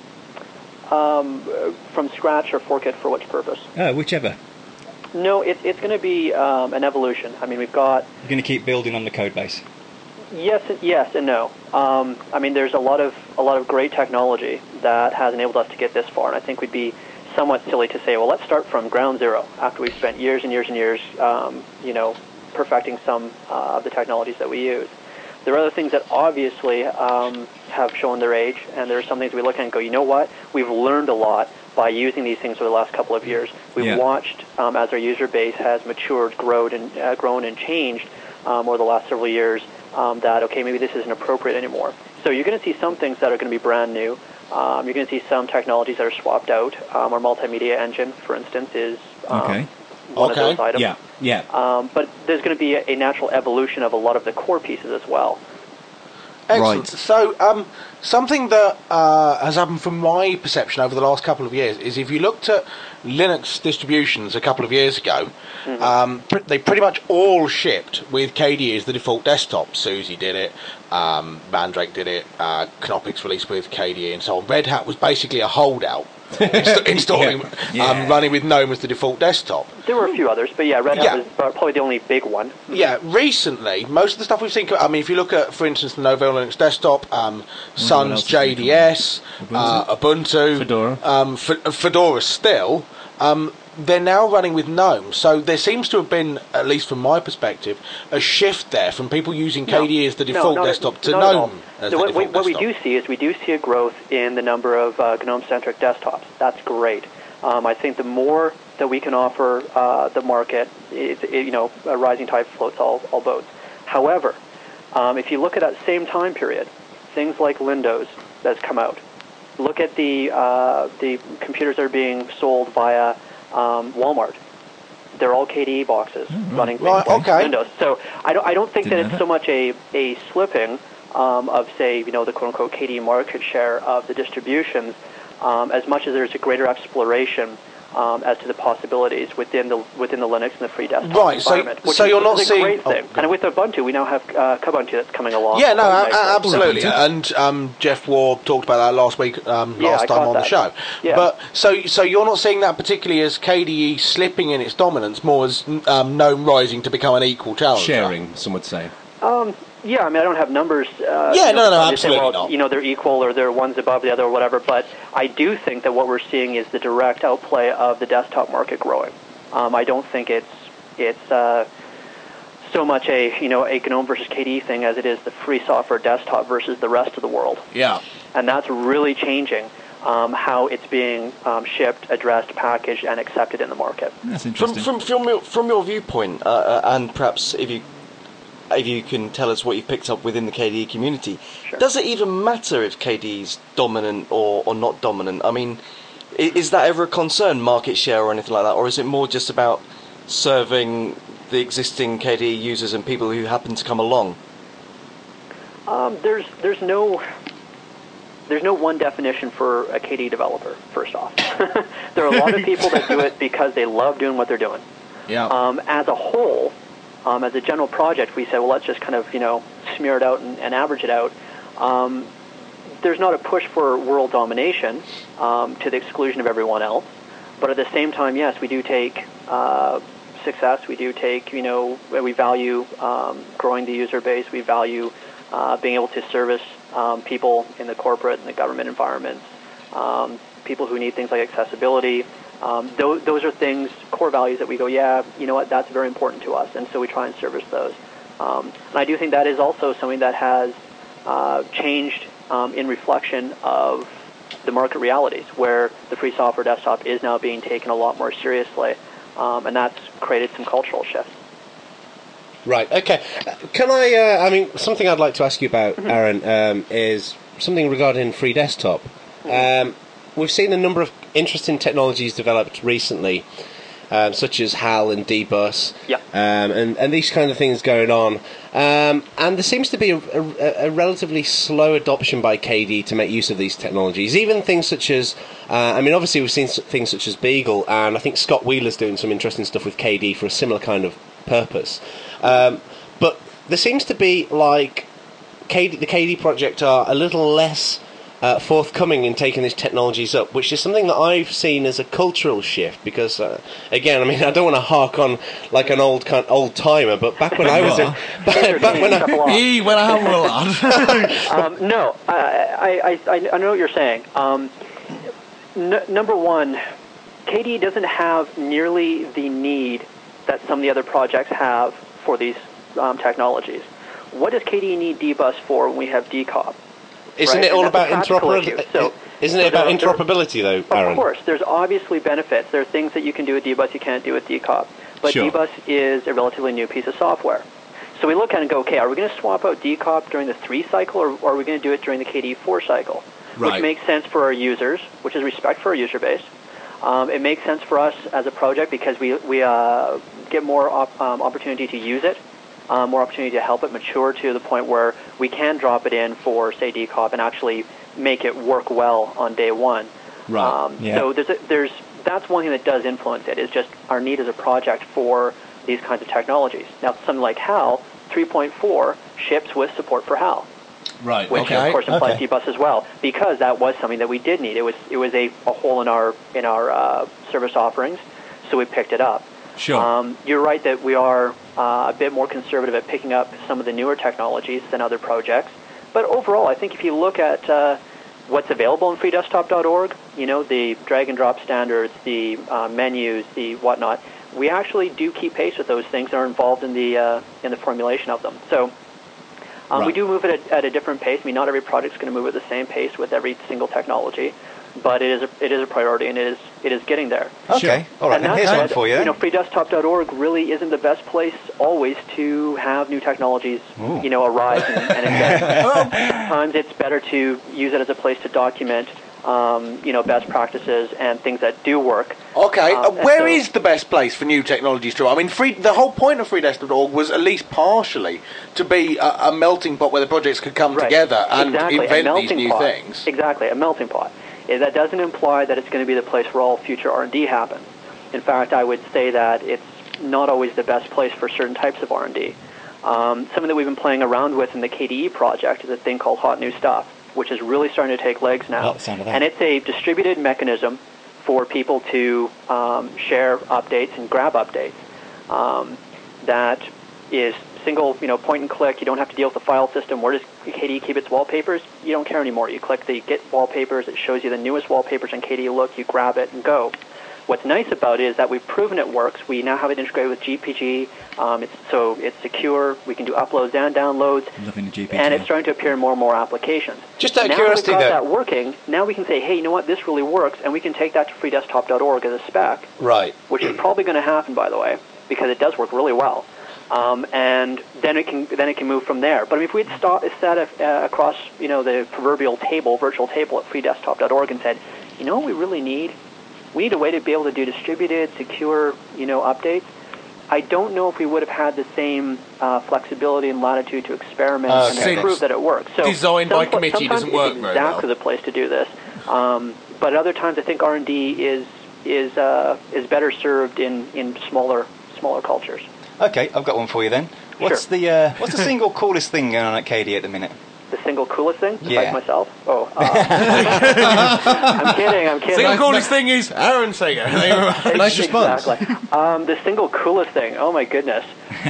Um, from scratch or fork it for which purpose? Uh, whichever. No, it, it's going to be um, an evolution. I mean, we've got You're going to keep building on the code base. yes, and- yes, and no. Um, I mean, there's a lot of a lot of great technology that has enabled us to get this far, and I think we'd be somewhat silly to say, well, let's start from ground zero after we've spent years and years and years, um, you know, perfecting some uh, of the technologies that we use. There are other things that obviously um, have shown their age, and there are some things we look at and go, you know what? We've learned a lot by using these things over the last couple of years. We've Yeah. watched um, as our user base has matured, grown, and uh, grown and changed um, over the last several years. Um, that okay, maybe this isn't appropriate anymore. So you're going to see some things that are going to be brand new. Um, you're going to see some technologies that are swapped out. Um, our multimedia engine, for instance, is um, Okay. one Okay. of those items. Yeah, yeah. Um, but there's going to be a, a natural evolution of a lot of the core pieces as well. Excellent. Right. So, um, something that uh, has happened from my perception over the last couple of years is if you looked at Linux distributions a couple of years ago, Mm-hmm. um, pr- they pretty much all shipped with K D E as the default desktop. SUSE did it, um, Mandrake did it, uh, Knoppix released with K D E and so on. Red Hat was basically a holdout, inst- installing, Yeah. Um, running with GNOME as the default desktop. There were a few others, but yeah, Red Hat Yeah. was probably the only big one. Yeah, recently, most of the stuff we've seen, I mean, if you look at, for instance, the Novell Linux desktop, um, Sun's else is J D S, uh, Ubuntu, Fedora. um, F- Fedora still, um, they're now running with GNOME. So there seems to have been, at least from my perspective, a shift there from people using K D E as the No, default not at- desktop to not at all. GNOME as So the what, default we, what we desktop. do see is we do see a growth in the number of uh, GNOME-centric desktops. That's great. Um, I think the more that we can offer uh, the market. It's, it, you know, a rising tide floats all, all boats. However, um, if you look at that same time period, things like Windows that's come out. Look at the uh, the computers that are being sold via um, Walmart. They're all K D E boxes mm-hmm. running right, okay. Windows. So I don't I don't think Didn't that it's so much a a slipping um, of, say, you know, the quote unquote K D E market share of the distributions, um, as much as there's a greater exploration um, as to the possibilities within the within the Linux and the free desktop right, environment. So, which so is, you're not is a seeing great thing. Oh, and with Ubuntu, we now have uh, Kubuntu that's coming along. yeah, no, a- nicely. absolutely. And um, Jeff Waugh talked about that last week, um, Yeah, last I time caught on the that. show. Yeah. But so, so you're not seeing that particularly as K D E slipping in its dominance, more as um, GNOME rising to become an equal challenger. Sharing, some would say. Um, yeah, I mean, I don't have numbers. Uh, Yeah, you know, no, no, to say, absolutely well, not. You know, they're equal or they're one's above the other or whatever, but I do think that what we're seeing is the direct outplay of the desktop market growing. Um, I don't think it's it's uh, so much a, you know, a GNOME versus K D E thing as it is the free software desktop versus the rest of the world. Yeah. And that's really changing um, how it's being um, shipped, addressed, packaged, and accepted in the market. That's From, interesting. from, from, your, from your viewpoint, uh, uh, and perhaps if you if you can tell us what you've picked up within the K D E community, Sure. does it even matter if K D E is dominant or, or not dominant? I mean, is, is that ever a concern, market share or anything like that, or is it more just about serving the existing K D E users and people who happen to come along? Um, there's there's no there's no one definition for a K D E developer. First off, there are a lot of people that do it because they love doing what they're doing. Yeah. Um, as a whole, um, as a general project, we said, well, let's just kind of, you know, smear it out and, and average it out. Um, there's not a push for world domination um, to the exclusion of everyone else, but at the same time, yes, we do take uh, success. We do take, you know, we value um, growing the user base. We value uh, being able to service um, people in the corporate and the government environments, um, people who need things like accessibility. Um, those, those are things, core values that we go, yeah, you know what, that's very important to us, and so we try and service those. Um, and I do think that is also something that has uh, changed um, in reflection of the market realities, where the free software desktop is now being taken a lot more seriously, um, and that's created some cultural shifts. Right, okay. Uh, Can I, uh, I mean, something I'd like to ask you about, Mm-hmm. Aaron, um, is something regarding free desktop. Mm-hmm. Um, we've seen a number of interesting technologies developed recently, um, such as HAL and dbus, Yeah. um, and, and these kind of things going on. Um, and there seems to be a, a, a relatively slow adoption by K D E to make use of these technologies. Even things such as, uh, I mean, obviously we've seen s- things such as Beagle, and I think Scott Wheeler's doing some interesting stuff with K D E for a similar kind of purpose. Um, but there seems to be, like, K D, the K D E project are a little less uh, forthcoming in taking these technologies up, which is something that I've seen as a cultural shift. Because, uh, again, I mean, I don't want to hark on like an old kind, old timer, but back when I was in, back, back when I, Hey, when I were a lad. um, no, I, I, I, I know what you're saying. Um, n- number one, K D E doesn't have nearly the need that some of the other projects have for these um, technologies. What does K D E need dbus for when we have D C O P? isn't Right, it all and about that's a practical interoperability? issue. So- isn't so it about there- there- interoperability, though, Aaron? Of course, there's obviously benefits. There are things that you can do with dbus you can't do with D C O P. But Sure. dbus is a relatively new piece of software. So we look at it and go, okay, are we going to swap out D C O P during the three cycle, or, or are we going to do it during the K D E four cycle? Right. Which makes sense for our users, which is respect for our user base. Um, it makes sense for us as a project because we, we uh, get more op- um, opportunity to use it, um, more opportunity to help it mature to the point where we can drop it in for, say, D C O P and actually make it work well on day one. Right. Um, Yeah. So there's, a, there's that's one thing that does influence it, is just our need as a project for these kinds of technologies. Now, something like HAL three point four ships with support for HAL, Right. which Okay. of course implies okay. dbus as well, because that was something that we did need. It was it was a, a hole in our in our uh, service offerings, so we picked it up. Sure. Um, you're right that we are uh, a bit more conservative at picking up some of the newer technologies than other projects. But overall, I think if you look at uh, what's available on free desktop dot org, you know, the drag and drop standards, the uh, menus, the whatnot, we actually do keep pace with those things and are involved in the uh, in the formulation of them. So um, we Right. do move at a, at a different pace. I mean, not every project is going to move at the same pace with every single technology. but it is a, it is a priority, and it is it is getting there. Okay, all right. And Then that here's said, one for you. You Then. know, free desktop dot org really isn't the best place always to have new technologies, Ooh. you know, arise and, and invent. Sometimes it's better to use it as a place to document, um, you know, best practices and things that do work. Okay, Um, uh, and where so- is the best place for new technologies to? I mean, free, the whole point of free desktop dot org was at least partially to be a, a melting pot where the projects could come Right. together and Exactly. a invent these melting new pot. things. Exactly, a melting pot. Eh, That doesn't imply that it's going to be the place where all future R and D happens. In fact, I would say that it's not always the best place for certain types of R and D. Um, something that we've been playing around with in the K D E project is a thing called Hot New Stuff, which is really starting to take legs now. Oh, the sound of that. And it's a distributed mechanism for people to um, share updates and grab updates. Um, that is single, you know, point and click. You don't have to deal with the file system. Where does K D E keep its wallpapers? You don't care anymore. You click the Get Wallpapers. It shows you the newest wallpapers in K D E Look. You grab it and go. What's nice about it is that we've proven it works. We now have it integrated with G P G. Um, it's, so it's secure. We can do uploads and downloads. Loving the G P G. And it's starting to appear in more and more applications. Just out of now curiosity, that we've got though. that working, now we can say, hey, you know what, this really works, and we can take that to free desktop dot org as a spec, Right. which is probably going to happen, by the way, because it does work really well. Um, and then it can then it can move from there. But I mean, if we'd start, sat uh, across, you know, the proverbial table, virtual table at free desktop dot org and said, you know what we really need? We need a way to be able to do distributed, secure, you know, updates. I don't know if we would have had the same uh, flexibility and latitude to experiment Okay. and prove that it works. So Designed by some- committee sometimes doesn't work it's very exactly well. the place to do this. Um, but other times, I think R and D is is uh, is better served in, in smaller smaller cultures. Okay, I've got one for you then. What's Sure. the uh, what's the single coolest thing going on at K D E at the minute? The single coolest thing, besides Yeah. myself. Oh, uh, I'm kidding. I'm kidding. Single coolest thing is Aaron Singer. Nice response. Exactly. Um, the single coolest thing. Oh my goodness.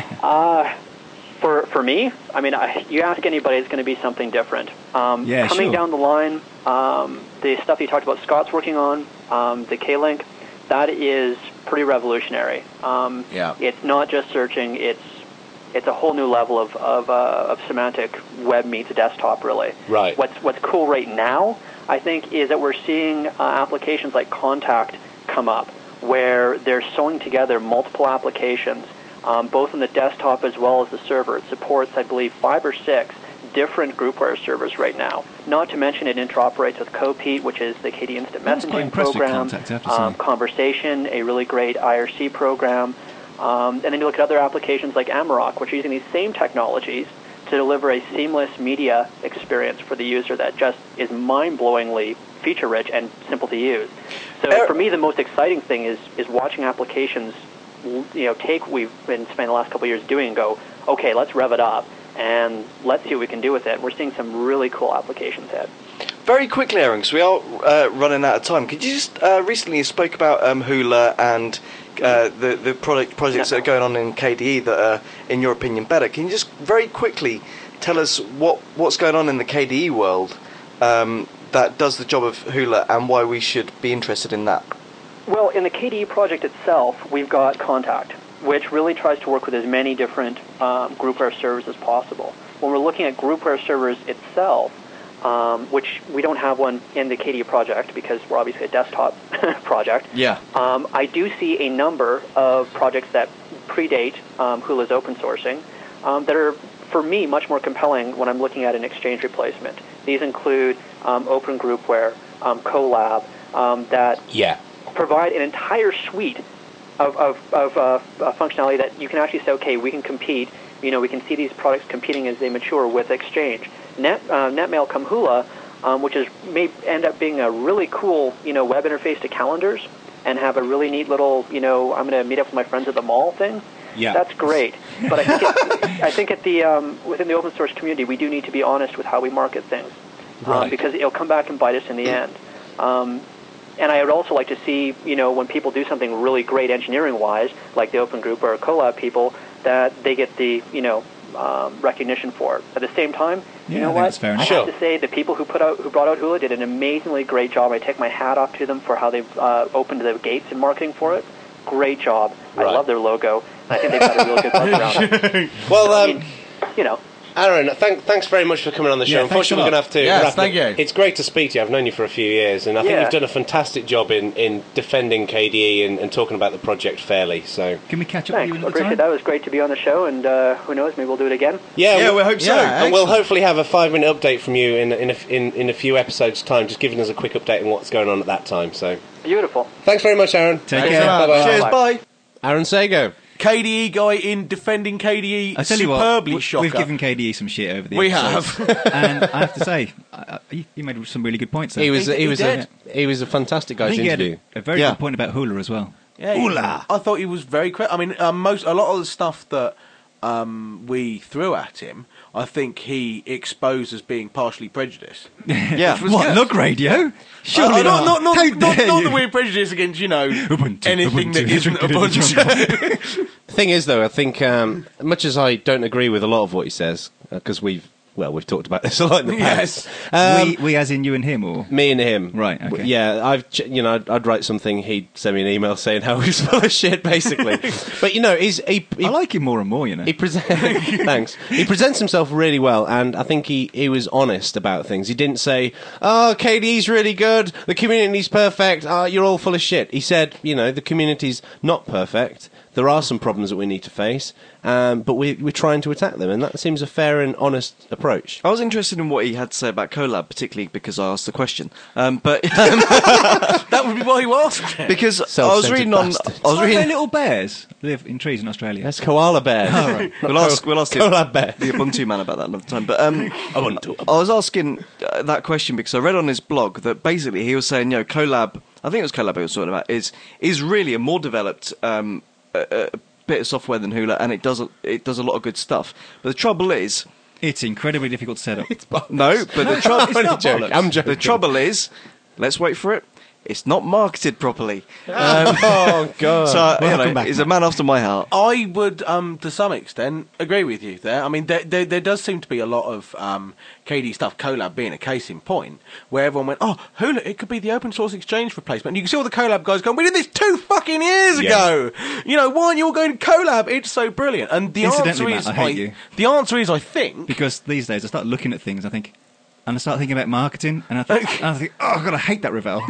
Uh, for for me, I mean, I, you ask anybody, it's going to be something different. Um, Yeah, coming sure. down the line, um, the stuff you talked about, Scott's working on, um, the K-Link, that is pretty revolutionary. Um, Yeah. It's not just searching; it's it's a whole new level of of, uh, of semantic web meets desktop, really. Right. What's what's cool right now, I think, is that we're seeing uh, applications like Contact come up, where they're sewing together multiple applications, um, both on the desktop as well as the server. It supports, I believe, five or six different groupware servers right now. Not to mention it interoperates with Copete, which is the K D E Instant That's quite Messaging impressive, program. Contact, I have to um, say. Conversation, a really great I R C program. Um, and then you look at other applications like Amarok, which are using these same technologies to deliver a seamless media experience for the user that just is mind-blowingly feature-rich and simple to use. So Er- for me, the most exciting thing is is watching applications, you know, take what we've been spending the last couple of years doing and go, okay, let's rev it up and let's see what we can do with it. We're seeing some really cool applications hit. Very quickly, Aaron, because we are uh, running out of time. Could you just uh, recently you spoke about um, Hula and uh, the the product projects that are going on in K D E that are, in your opinion, better? Can you just very quickly tell us what what's going on in the K D E world um, that does the job of Hula and why we should be interested in that? Well, in the K D E project itself, we've got Contact, which really tries to work with as many different um, groupware servers as possible. When we're looking at groupware servers itself, um, which we don't have one in the K D E project because we're obviously a desktop project, Yeah. um, I do see a number of projects that predate um, Hula's open sourcing um, that are, for me, much more compelling when I'm looking at an exchange replacement. These include um, Open Groupware, um, Colab, um, that Yeah. provide an entire suite of, of, of uh, uh, functionality that you can actually say, okay, we can compete. You know, we can see these products competing as they mature with Exchange. Net, uh, Netmail come Hula, um, which is may end up being a really cool, you know, web interface to calendars, and have a really neat little, you know, I'm going to meet up with my friends at the mall thing. Yeah. That's great. But I think, it, I think at the um, within the open source community, we do need to be honest with how we market things, um, Right. because it'll come back and bite us in the end. Um, And I would also like to see, you know, when people do something really great engineering-wise, like the Open Group or Colab people, that they get the, you know, um, recognition for it. At the same time, Yeah, you know I think what? that's fair enough. I have to say the people who put out, who brought out Hula did an amazingly great job. I take my hat off to them for how they've uh, opened the gates in marketing for it. Great job. I Right. love their logo. And I think they've got a real good buzz around it. Well, I um, mean, you know. Aaron, thank, thanks very much for coming on the show. Yeah, thanks Unfortunately, a we're lot. going to have to Yes, wrap thank it. you. It's great to speak to you. I've known you for a few years, and I think Yeah. you've done a fantastic job in, in defending K D E and, and talking about the project fairly. So, Can we catch up Thanks. with I you appreciate another that. time? It was great to be on the show, and uh, who knows, maybe we'll do it again. yeah, Yeah, we- we hope so. Yeah, and we'll excellent. hopefully have a five-minute update from you in in a, in, in a few episodes' time, just giving us a quick update on what's going on at that time. So, Beautiful. thanks very much, Aaron. Take Thanks care. a lot. Bye-bye. Cheers, Bye. bye. Aaron Sago. K D E guy in defending K D E I tell you what, superbly we- shocker. we've given K D E some shit over the We episodes. have. And I have to say, I, I, he he made some really good points there. He was He- he, he was did. a he was a fantastic guy I to think he had interview. a, a very Yeah. good point about Hula as well. Yeah, he- Ooh-la. I thought he was very quick. I mean, um, most a lot of the stuff that um, we threw at him, I think he exposed as being partially prejudiced. Yeah. was What, good. Lug Radio? Surely Uh, not, not, not, How not, dare not you. that we're prejudiced against, you know, Ubuntu, anything that Ubuntu, isn't Ubuntu. The thing is, though, I think um, much as I don't agree with a lot of what he says, because we've well, we've talked about this a lot in the past. Yes. Um, we, we as in you and him, or? Me and him, Right, okay. Yeah, I've ch- you know I'd, I'd write something, he'd send me an email saying how he's full of shit, basically. But you know, he's he, he, I like him more and more, you know. he presents thanks. He presents himself really well, and I think he, he was honest about things. He didn't say, "Oh, K D E's really good, the community's perfect. Oh, you're all full of shit." He said, "You know, the community's not perfect. There are some problems that we need to face, um, but we, we're trying to attack them, and that seems a fair and honest approach." I was interested in what he had to say about Colab, particularly because I asked the question. Um, but That would be why you asked it. because I was Self-centered reading on, bastard. I was Why do reading. little bears live in trees in Australia? That's koala bear. We'll ask, we'll ask the, Colab bear. the Ubuntu man about that another time. But um, Ubuntu. I was asking uh, that question because I read on his blog that basically he was saying, you know, Colab, I think it was Colab he was talking about, is is really a more developed um, a, a bit of software than Hula, and it does a, it does a lot of good stuff. But the trouble is, It's incredibly difficult to set up. no, but the trouble, I'm only joking. I'm joking. the trouble is, let's wait for it. It's not marketed properly. Oh god. So We'll you come know, back, he's a Matt. man after my heart. I would, um, to some extent, agree with you there. I mean, there, there, there does seem to be a lot of um, K D stuff, Colab being a case in point, where everyone went, oh, Hula, it could be the open source exchange replacement. And you can see all the Colab guys going, we did this two fucking years Yeah. ago. You know, why aren't you all going to Colab? It's so brilliant. And the answer Incidentally, is, Matt, I hate you. the answer is, I think, Because these days I start looking at things, I think, and I start thinking about marketing, and I think, and I think oh god, I hate that Ravel.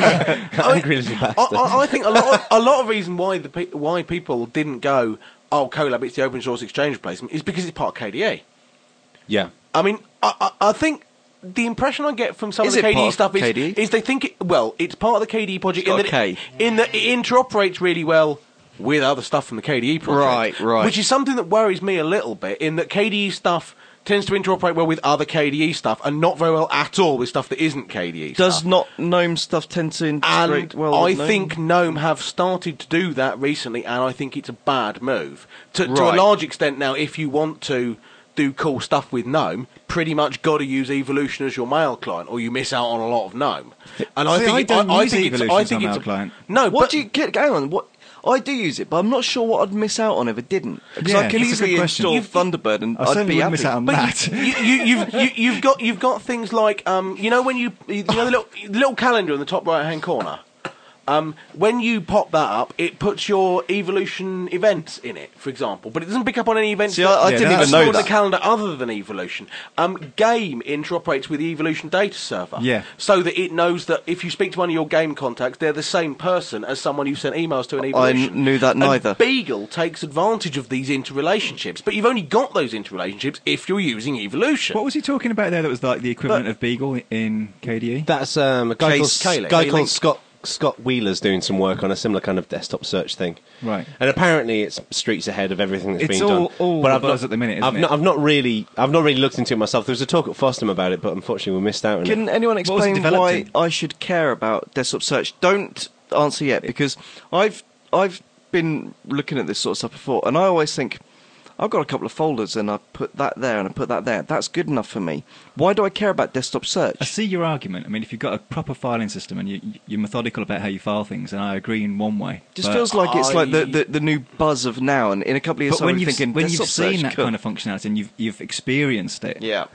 Angry little I, bastard. I, I think a lot of, a lot of reason why the pe- why people didn't go, oh, Colab, it's the open source exchange replacement, is because it's part of K D E. Yeah. I mean, I, I, I think the impression I get from some Is of the it K D E part of stuff is, K D E? is they think, it, well, it's part of the K D E project in It's that, got a it, K. in that it interoperates really well with other stuff from the K D E project. Right, right. Which is something that worries me a little bit, in that K D E stuff tends to interoperate well with other K D E stuff and not very well at all with stuff that isn't K D E Does stuff. not GNOME stuff tend to integrate And well? I with GNOME? think GNOME have started to do that recently, and I think it's a bad move. To, to a Right. large extent now, if you want to do cool stuff with GNOME, pretty much got to use Evolution as your mail client, or you miss out on a lot of GNOME. And I See, think I it- don't I, use think it's, Evolution I as think my it's mail a- client. No, What but do you get? Hang on. What I do use it, but I'm not sure what I'd miss out on if it didn't. Because Yeah, I can that's a easily good question. install You've- Thunderbird, and I I'd certainly be wouldn't happy. miss out on But that. you, you, you've you, you've got you've got things like um, you know when you you know the little the little calendar in the top right hand corner. Um, when you pop that up, it puts your Evolution events in it, for example, but it doesn't pick up on any events. See, that I, I Yeah, didn't that's even know stored in that. the calendar other than Evolution. Um, Game interoperates with the Evolution data server, Yeah. so that it knows that if you speak to one of your Game contacts, they're the same person as someone you sent emails to in I Evolution. n- knew that And neither. Beagle takes advantage of these interrelationships, but you've only got those interrelationships if you're using Evolution. What was he talking about there that was like the equivalent of Beagle in K D E? That's um, a guy, Case- called, Kaylee. guy Kaylee. called Scott Scott Wheeler's doing some work on a similar kind of desktop search thing. Right. And apparently it's streets ahead of everything that's It's being all- done. all but the I've buzz not, at the minute, isn't I've it? not I've not really I've not really looked into it myself. There was a talk at FOSDEM about it, but unfortunately we missed out on Can it. anyone was it explain developed why in? I should care about desktop search? Don't answer yet, because I've I've been looking at this sort of stuff before, and I always think, I've got a couple of folders, and I put that there, and I put that there. That's good enough for me. Why do I care about desktop search? I see your argument. I mean, if you've got a proper filing system and you, you're methodical about how you file things, and I agree in one way. Just but, feels like it's like the, I- the, the new buzz of now, and in a couple of years, but when I'm you've, thinking when you've desktop seen search, that cool. kind of functionality and you've, you've experienced it, Yeah.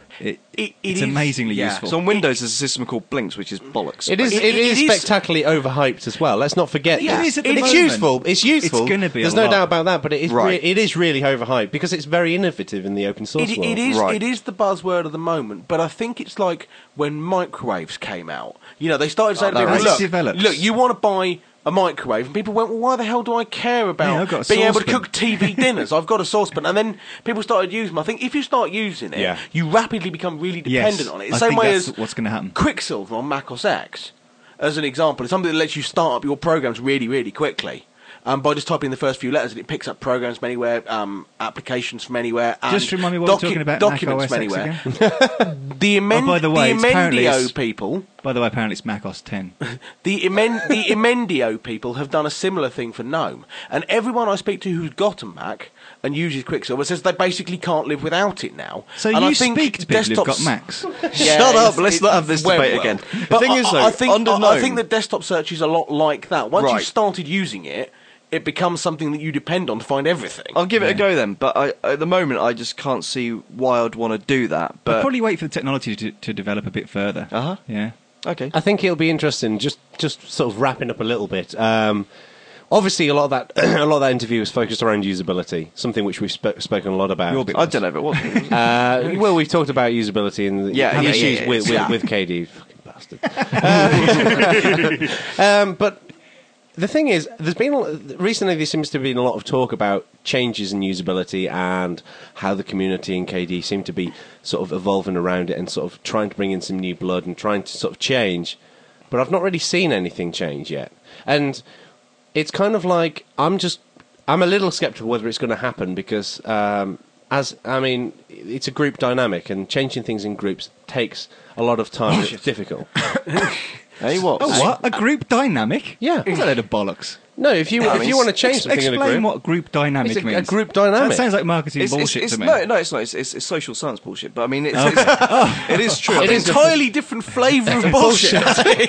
it, It- it it's is- amazingly yeah. useful. So on Windows, there's a system called Blinks, which is bollocks. It is. It- It, it is is- spectacularly overhyped as well. Let's not forget. Yeah, that. it is at the it's moment. useful. It's useful. It's gonna be a There's no lot. doubt about that. But it is. Right. Re- it is really overhyped because it's very innovative in the open source It, world. it is. Right. It is the buzzword of the moment, but I think it's like when microwaves came out. You know, they started saying, that to people, was- "Look, As it develops. look, you want to buy a microwave," and people went, "Well, why the hell do I care Yeah, about I've got a being able to saucepan." cook T V dinners? I've got a saucepan." And then people started using them. I think if you start using it, Yeah. you rapidly become really Yes, dependent on it. I The same think way that's as what's going to happen. Quicksilver on Mac O S X, as an example. It's something that lets you start up your programs really, really quickly. Um, by just typing in the first few letters, and it picks up programs from anywhere, um, applications from anywhere, and Just remind me what we're docu- talking about documents Mac O S from X anywhere. again. The, amend- Oh, by the way, the it's apparently Emendio it's- people, By the way, apparently it's Mac O S ten. the, Emen- the Emendio people have done a similar thing for GNOME, and everyone I speak to who's got a Mac and uses Quicksilver says they basically can't live without it now. So and you I think speak to people who've got desktops- Macs. Yeah, Shut up! it's- Let's it not have this went debate well. again. The But thing I, is, though, I, I think under I, I GNOME- think that desktop search is a lot like that. Once Right. you've started using it, it becomes something that you depend on to find everything. I'll give it a Yeah. go then, but I, at the moment I just can't see why I'd want to do that. I'd But probably wait for the technology to, to develop a bit further. Uh-huh. Yeah. okay, I think it'll be interesting. Just, just sort of wrapping up a little bit. Um, obviously, a lot of that, a lot of that interview was focused around usability, something which we've sp- spoken a lot about. Your bit I don't know if it was. Uh, well, we've talked about usability and the Yeah, have yeah, issues yeah, yeah, with, with, yeah. with K D. Fucking bastard. um, um, but the thing is, there's been recently there seems to have been a lot of talk about changes in usability and how the community in K D seem to be sort of evolving around it and sort of trying to bring in some new blood and trying to sort of change. But I've not really seen anything change yet, and it's kind of like I'm just I'm a little skeptical whether it's going to happen because um, as I mean it's a group dynamic and changing things in groups takes a lot of time. and it's difficult. Hey, what? Oh, what? A group dynamic? Yeah. What's a load of bollocks? No, if you I if mean, you want to Ex- change something in a explain group, what group dynamic it's a, means. a group dynamic. That sounds like marketing It's, it's, bullshit it's, to me. no, no, it's not. It's, it's, it's social science bullshit. But I mean, it's, Okay. it's, it is true. An I think entirely different flavour of bullshit.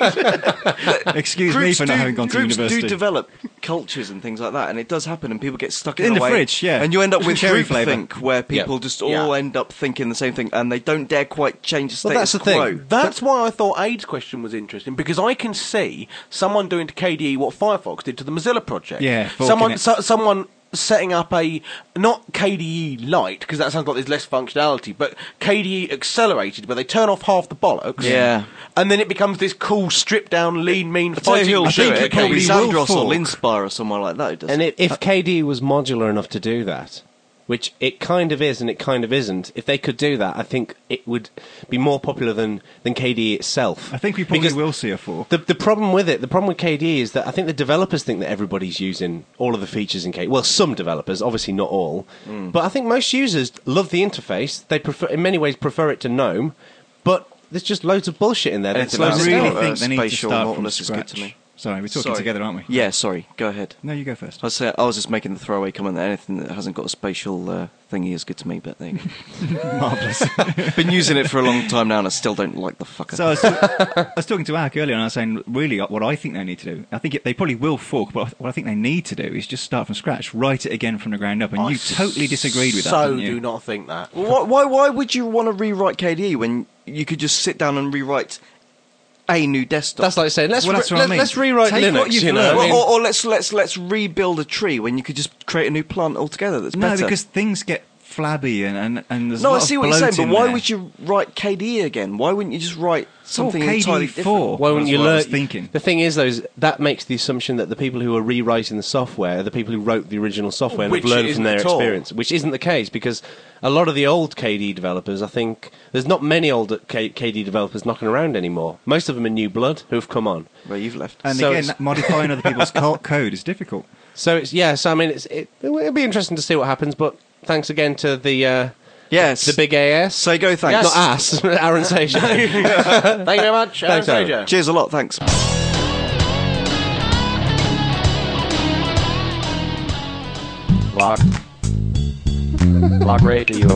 Excuse me groups for not do, having gone to groups university. do develop cultures and things like that, and it does happen, and people get stuck in, In a the way, fridge, yeah. and you end up with Cherry groupthink, where people just all Yeah. end up thinking the same thing, and they don't dare quite change the Well, status that's the thing. quo. That's why I thought Aid's question was interesting, because I can see someone doing to K D E what Firefox did to the Mozilla project. Yeah, forking someone, it. so, someone setting up a not K D E Lite, because that sounds like there's less functionality, but K D E accelerated, where they turn off half the bollocks. Yeah. and then it becomes this cool, stripped down, lean, mean I tell you fighting who'll machine. do it. probably Maybe will Sandros or fork. Linspire or someone like that who does and it. it, if K D E was modular enough to do that, which it kind of is and it kind of isn't, if they could do that, I think it would be more popular than, than K D E itself. I think we probably Because will see a fork. The, the problem with it, the problem with K D E is that I think the developers think that everybody's using all of the features in K D E. Well, some developers, obviously not all, but I think most users love the interface. They prefer, in many ways, prefer it to GNOME, but there's just loads of bullshit in there. that Anything slows else I it really down. uh, think they need to spatial start from naughtiness is good scratch. to me. Sorry, we're talking Sorry. together, aren't we? Yeah, sorry. Go ahead. No, you go first. I was, say, I was just making the throwaway comment that anything that hasn't got a spatial uh, thingy is good to me, but there you go. Marvellous. Been using it for a long time now, and I still don't like the fucker. So I was, talk- I was talking to Alec earlier, and I was saying, really, what I think they need to do, I think it, they probably will fork, but what I think they need to do is just start from scratch, write it again from the ground up, and I you totally disagreed with that, So didn't you? do not think that. why, why, why would you want to rewrite K D E when you could just sit down and rewrite a new desktop? That's like saying, let's, Well, re- that's what I let, mean. let's rewrite Take Linux, what you've you know? learned. I mean- or, or let's let's let's rebuild a tree when you could just create a new plant altogether. That's No, better. because things get flabby, and, and, and there's a no, lot I see of what you're saying, bloat but in why there. would you write K D E again? Why wouldn't you just write something K D E entirely four. different? Why wouldn't That's you what I learn? was thinking. The thing is, though, is that makes the assumption that the people who are rewriting the software are the people who wrote the original software and Which have learned isn't from their at all. experience, which isn't the case because a lot of the old K D E developers, I think, there's not many old K- KDE developers knocking around anymore. Most of them are new blood who have come on. Well, you've left. And So again, it's- modifying other people's co- code is difficult. So it's yeah. So I mean, it's, it, it'll be interesting to see what happens. But thanks again to the uh, yes. the big A S. So go thanks. Not ass, Aaron Sager. Thank you very much. Aaron Thanks, Aaron. Sager. Cheers a lot. Thanks. Block. Block radio.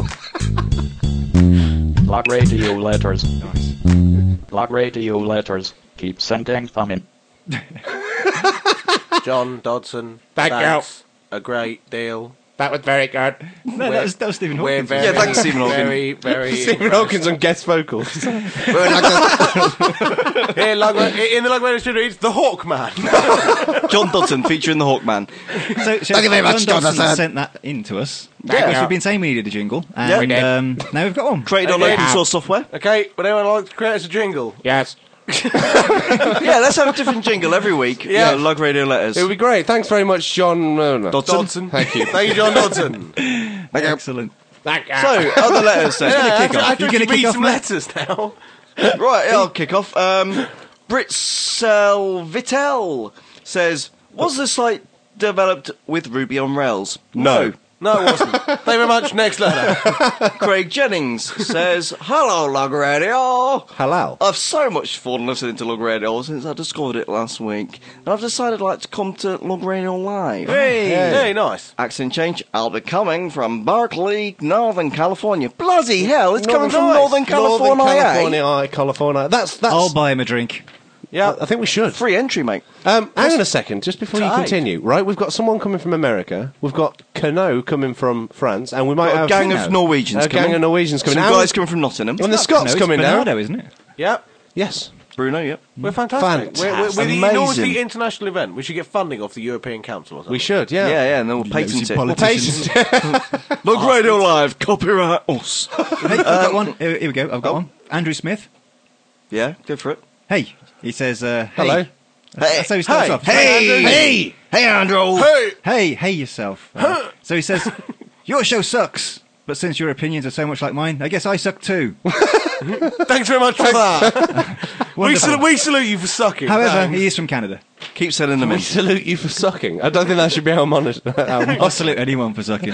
Block radio letters. Nice. Block radio letters. Keep sending them in. John Dodson. Thank you. thanks a great deal. That was very good. No, that was, that was Stephen We're Hawkins. very, Yeah, thanks, Stephen Hawking. Very, very. Stephen Hawkins on guest vocals. Here, Lug- in the Lug Radio studio, it's the Hawkman. John Dodson featuring the Hawkman. So, so Thank you very John much, Dodson Jonathan. sent that in to us. Yeah. Because we've been saying we needed a jingle. Yeah. And We did. um, now we've got one. Created on Okay. open source software. Okay, would anyone like to create us a jingle? Yes. Yeah, let's have a different jingle every week. Yeah. Yeah, Lug Radio Letters. It would be great. Thanks very much, John. Uh, no. Dodson. Dodson. Thank you. Thank you, John Dodson. Excellent. So, other letters then. Yeah, kick after, off. after You're you gonna read kick off, some Matt? letters now. Right, I'll kick off. Um, Britsel Vittel says, was the site developed with Ruby on Rails? No. No, it wasn't. Thank you very much. Next letter. Craig Jennings says, hello, Lug Radio. Halal. I've so much fun listening to Lug Radio since I discovered it last week. And I've decided I'd like to come to Lug Radio Live. Hey, hey, nice. Accent change, I'll be coming from Berkeley, Northern California. Bloody hell, it's coming from Nice. Northern California. Northern eh? California, aye, California. That's that's. I'll buy him a drink. Yeah, I think we should. Free entry, mate. Um, hang on a second, just before you Aye. continue. Right, we've got someone coming from America. We've got Cano coming from France, and we might Got a have gang Cano. of Norwegians A gang coming. of Norwegians coming. Some And- guys coming from Nottingham. and the Scots No, coming it's down. Bernardo, isn't it? Yep. Yes. Bruno, yep. We're fantastic. We're, we're, we're the Amazing. enormously international event. We should get funding off the European Council or something. We should, yeah. Yeah, yeah, and then we'll patent Lazy it. We'll politicians. patent Lug Radio Live, copyright us. Hey, I've got one. Here, here we go. I've got oh. one. Andrew Smith. Yeah, go for it. Hey. He says, uh, hey. Hello. That's how he starts Hey. off. Hey, hey, hey, Andrew. Hey! Hey, hey yourself. Uh, so he says, your show sucks, but since your opinions are so much like mine, I guess I suck too. Thanks very much for that. we, Wonderful. sal- we salute you for sucking. However, Thanks. he is from Canada. Keep sending them in. We salute you for sucking. I don't think that should be our monitor. our I'll salute anyone for sucking.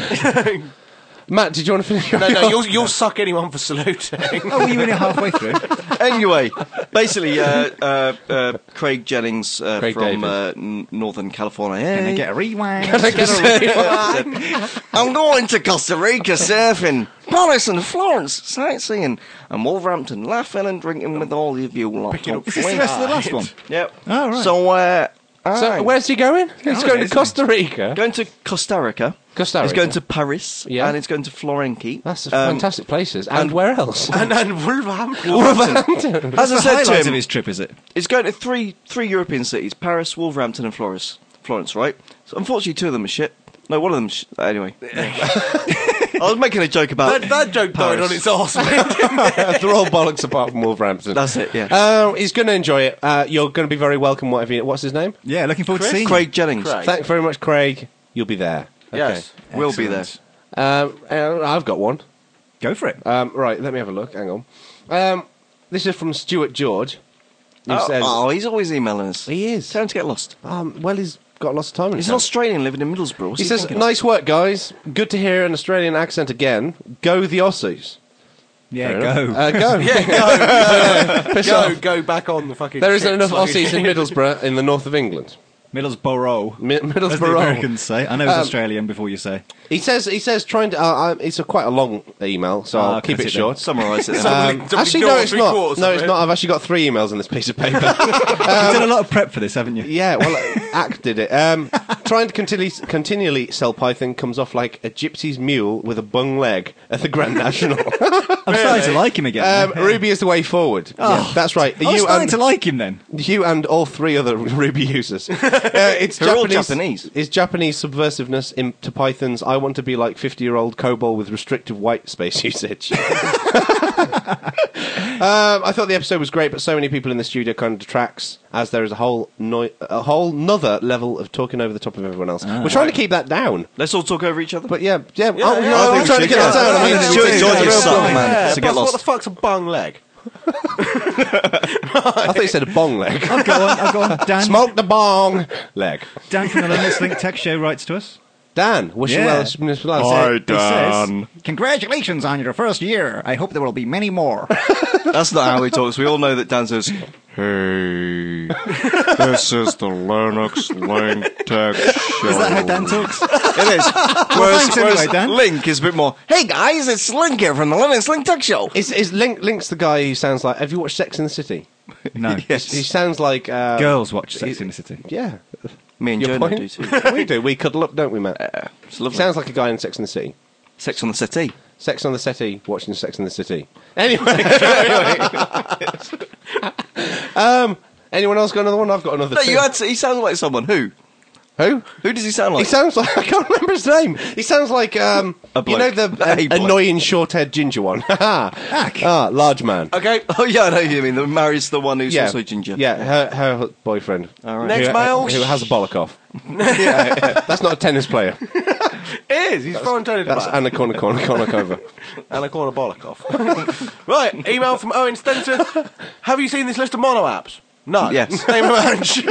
Matt, did you want to finish? No, no, you'll, you'll suck anyone for saluting. Oh, were you only halfway through? Anyway, basically, uh, uh, uh, Craig Jennings uh, Craig from David. uh, n- Northern California. Can I Hey. get a rewind? I'm going to Costa Rica surfing, Paris and Florence sightseeing, and Wolverhampton laughing and drinking with all of you lot. Picking up Is this the rest of the last one? Yep. Oh, right. So, uh, So, aye. where's he going? He's holiday, going to isn't he? Costa Rica. going to Costa Rica. Costa He's Rica. going to Paris. Yeah. And he's going to Florenci. That's Um, fantastic places. And, and- where else? and then Wolverhampton. Wolverhampton. As I the said to highlight him, of his trip, is it? He's going to three three European cities: Paris, Wolverhampton, and Florence. Florence, right? So unfortunately, two of them are shit. No, one of them. Sh- anyway, I was making a joke about That, that joke died Paris. on its arse. They're all bollocks apart from Wolverhampton. That's it. Yeah. Uh, he's going to enjoy it. Uh, you're going to be very welcome. Whatever. You, what's his name? Yeah, looking forward to seeing Craig Jennings Craig. Thanks very much, Craig. You'll be there. Yes. will be there. Excellent. Um, uh, I've got one. you. Go for it. Um, right, let me have a look. Hang on. Um, this is from Stuart George. Who Oh, says, oh, he's always emailing us. he is. Tell him to get lost. Um, well, he's got lots of time. in He's his an hands. Australian living in Middlesbrough. What's He says, thinking? "Nice work, guys. Good to hear an Australian accent again. Go the Aussies." Yeah, Fair go. enough. Uh, go. Yeah, go. Piss go, off. go back on the fucking There isn't ship, enough so- Aussies in Middlesbrough in the north of England. Middlesbrough. Mi- As the Middlesbrough. Americans say. I know it's Um, Australian before you say. He says. He says trying to. Uh, uh, it's a quite a long email, so Ah, I'll cut keep it it then. short. Summarise it. then. Somebody- Um, somebody actually, go no, on it's three not. quarters No, of it's it. not. I've actually got three emails on this piece of paper. You've done a lot of prep for this, haven't you? Yeah, well, Act did it. Um, trying to continually, continually sell Python comes off like a gypsy's mule with a bung leg at the Grand National. I'm starting to like him again. um, Ruby is the way forward. Yeah, that's right. I'm you starting and, to like him then. you and all three other Ruby users. Uh, it's They're all Japanese, Japanese. It's Japanese subversiveness into Python's I want to be like fifty-year-old COBOL with restrictive white space usage. um, I thought the episode was great, but so many people in the studio kind of detracts, as there is a whole noi- a whole nother level of talking over the top of everyone else. We're trying to keep that down. Let's all talk over each other. But yeah, yeah, oh, yeah, no, I I'm think trying we to should, get that yeah. down. I mean, Yeah, it's- Stuart it's- George it's is real suck, fun. man. Yeah, So get plus, what lost. the fuck's a bung leg? I thought you said a bong leg. I'll go on. I'll go on. Dan, Smoke the bong leg. Dan from the Linux Link Tech Show writes to us. Dan, wish you Yeah. well. Miss Blas. He says, congratulations on your first year. I hope there will be many more. That's not how he talks. We all know that Dan says, "Hey, this is the Linux Link Tech Show." Is that how Dan talks? It is. Whereas, thanks anyway, whereas Dan. Link is a bit more, "Hey guys, it's Link here from the Linux Link Tech Show." Is, is Link, Link's the guy who sounds like... Have you watched Sex in the City? No. Yes. He sounds like... Uh, Girls watch he- Sex in the City. Yeah. Me and Your Jono point? do too. We do. We cuddle up, don't we, Matt? Yeah, it's lovely. Sounds like a guy in Sex and the City. Sex on the City. Sex on the City, watching Sex and the City. Anyway. anyway. um, anyone else got another one? I've got another No, two. you had to, he sounds like someone. Who? Who? Who does he sound like? He sounds like... I can't remember his name. He sounds like... Um, A you know bloke. the uh, A bloke. annoying short-haired ginger one? ah, large man. Okay. Oh yeah, I know who you mean. The marries the one who's Yeah, also ginger. yeah, her, her boyfriend. All right. Next who, mail. who has a bollock off. yeah, yeah, that's not a tennis player. It is. He's throwing tennis That's bat. Anna Kournikova. And a corner bollock. Right, email from Owen Stenson. Have you seen this list of mono apps? No. Yes. Name a bunch.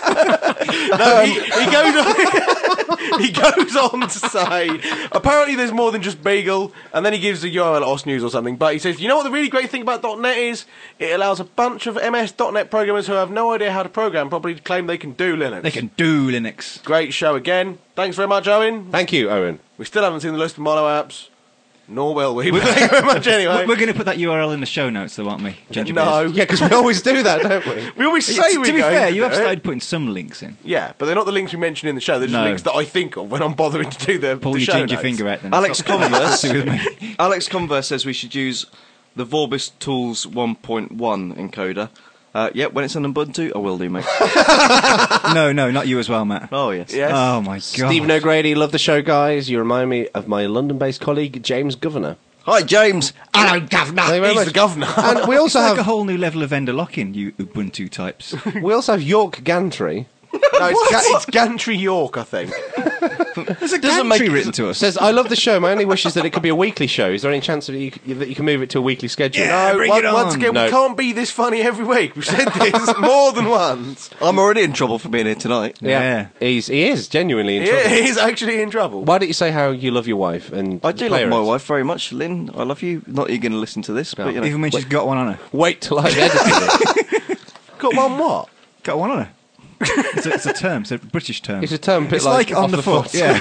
No, he, he goes on. He goes on to say, apparently there's more than just Beagle, and then he gives the U R L at O S News or something. But he says, you know what the really great thing about .NET is? It allows a bunch of M S dot net programmers who have no idea how to program properly to claim they can do Linux. They can do Linux. Great show again. Thanks very much, Owen. Thank you, Owen. We still haven't seen the list of mono apps. Nor will we. But thank you very much anyway. We're going to put that U R L in the show notes, though, aren't we? Ginger No. Beers? Yeah, because we always do that, don't we? We always say It's- we to be go fair, to you have do it. started putting some links in. Yeah, but they're not the links we mention in the show. They're just No. links that I think of when I'm bothering to do the, Pull the your show ginger notes. finger out then. Alex Stop- Converse. Stop with me. Alex Converse says we should use the Vorbis Tools one point one encoder. Uh, yeah, when it's on Ubuntu, I will do, mate. No, no, not you as well, Matt. Oh, yes. Yes. Oh, my God. Stephen O'Grady, love the show, guys. You remind me of my London-based colleague, James Governor. Hi, James. Hello, Governor. Thank you very He's much. the governor. And we also It's like have a whole new level of vendor lock-in, you Ubuntu types. we also have York Gantry. No, it's, Ga- it's Gantry York, I think. There's a Doesn't gantry make- written to us. Says, I love the show. My only wish is that it could be a weekly show. Is there any chance that you, that you can move it to a weekly schedule? Yeah. No, bring on- it once on. again, No. we can't be this funny every week. We've said this more than once. I'm already in trouble for being here tonight. Yeah. He's, he is genuinely in He trouble. is actually in trouble. Why don't you say how you love your wife? And I do play love her my as- wife very much, Lynn. I love you. Not that you're going to listen to this, but you know. Even when she's got one on her. Wait till I've edited it. Got one what? Got one on her. It's a, it's a term. It's a British term. It's a term a bit It's like, like on off the foot. Yeah.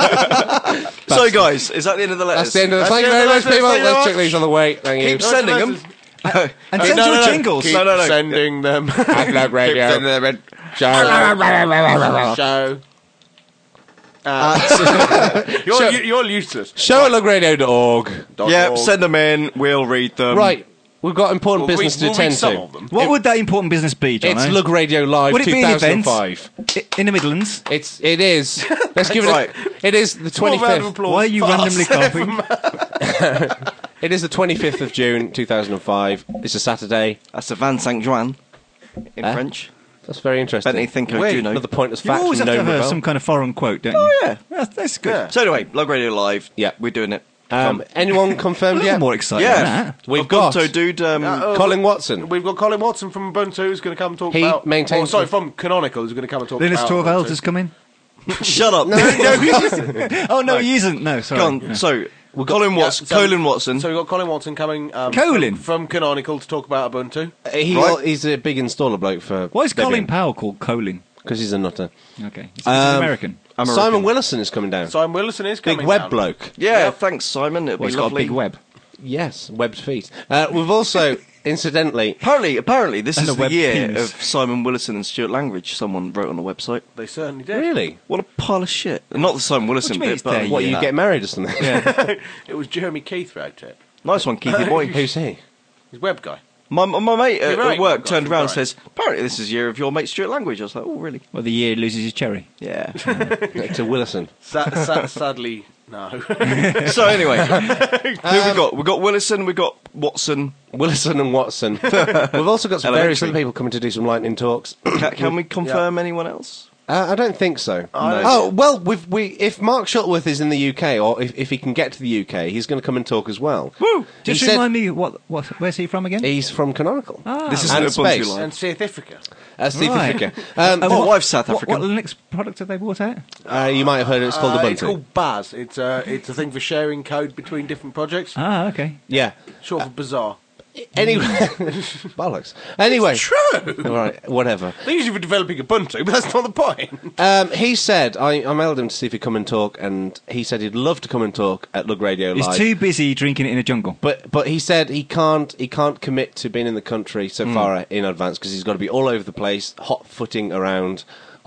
So, guys, is that the end of the letters? That's the end of the. That's Thank you the very end much, of the people. letters. Thank you Let's very check these on the way. Thank you. Keep sending them. And Hey, send no, your no, no. jingles. Keep No, no, no. sending them. Backlog Radio. Keep sending them in. Show. Show. Uh, you're, you- you're useless. Show at lugradio dot org. Yeah, send them in. We'll read them. Right. We've got important We'll business read- to we'll read attend some to. of them. What would that important business be, John? It's Lug Radio Live Would it be an two thousand event? five. In the Midlands. It's it is. Let's give it. right. A, it is the Small twenty round of fifth. applause Why are you for randomly us. coughing? It is the twenty fifth of June two thousand and five. It's a Saturday. That's a Van Saint Joan in Eh? French. That's very interesting. Bentley Thinko Wait, Juno. Another pointless You fact always from have to No have uh, Rebel. some kind of foreign quote, don't you? Oh, yeah. That's, that's good. Yeah. So, anyway, Log Radio Live. Yeah. We're doing it. Um, anyone confirmed I'm yet? more excited Yeah. than that. We've got Ubuntu dude. Um, Uh, Colin Watson. We've got Colin Watson from Ubuntu who's going to come and talk He about. maintains Oh, sorry, the- from Canonical who's going to come and talk Linus about. Torvalds Ubuntu. has come in. shut up. Oh, no, he isn't. No, sorry. Go on. No. So, Colin Yeah, Watson. so- Colin Watson. So we've got Colin Watson coming. Um, Colin? From, from Canonical to talk about Ubuntu. He, Right. He's a big installer bloke for. Why is Colin Powell called Colin? Because he's a nutter. Okay. It's, it's Um, American. American. Simon Willison is coming down. Simon Willison is coming Big web down. bloke. Yeah, Yep. thanks, Simon. It'll Well, be it's got a lovely. big web. Yes, webbed feet. Uh, we've also, incidentally, Apparently, apparently, this And is a the web year penis. of Simon Willison and Stuart Langridge. Someone wrote on the website. They certainly did. really, What a pile of shit. Not the Simon Willison What do you mean bit, it's but their what Yeah. you get married or something? It was Jeremy Keith wrote it. nice one, Keithy boy. Who's he? He's a web guy. My, my mate at, You're right, at work I've got turned you around and right. says, apparently this is the year of your mate Stuart Langridge. I was like, oh, really? Well, the year he loses his cherry. Yeah. To Willison. Sa- sa- sadly, no. So anyway, who we got? We got Willison, we got Watson. Willison and Watson. We've also got some various Elementary. other people coming to do some lightning talks. Can, can we confirm anyone else? Uh, I don't think so. I- Oh well, we've, we if Mark Shuttleworth is in the U K, or if, if he can get to the U K, he's going to come and talk as well. Woo! He Just said remind me, what, what, where's he from again? he's from Canonical. Ah, This is And an Ubuntu space. live. and South Africa. Uh, Steve right. Africa. Um, Oh, my wife's South what, African. what Linux product have they brought out? uh, you might have heard it, it's called Uh, Ubuntu. it's called Buzz. It's a, it's a thing for sharing code between different projects. Ah, okay. Yeah. Short for Bazaar. Anyway, bollocks. Anyway, True. all right, whatever. They're usually for developing Ubuntu, but that's not the point. Um, he said, I, I mailed him to see if he'd come and talk, and he said he'd love to come and talk at Lug Radio He's Live. too busy drinking it in a jungle. But but he said he can't he can't commit to being in the country so far in advance because he's got to be all over the place, hot footing around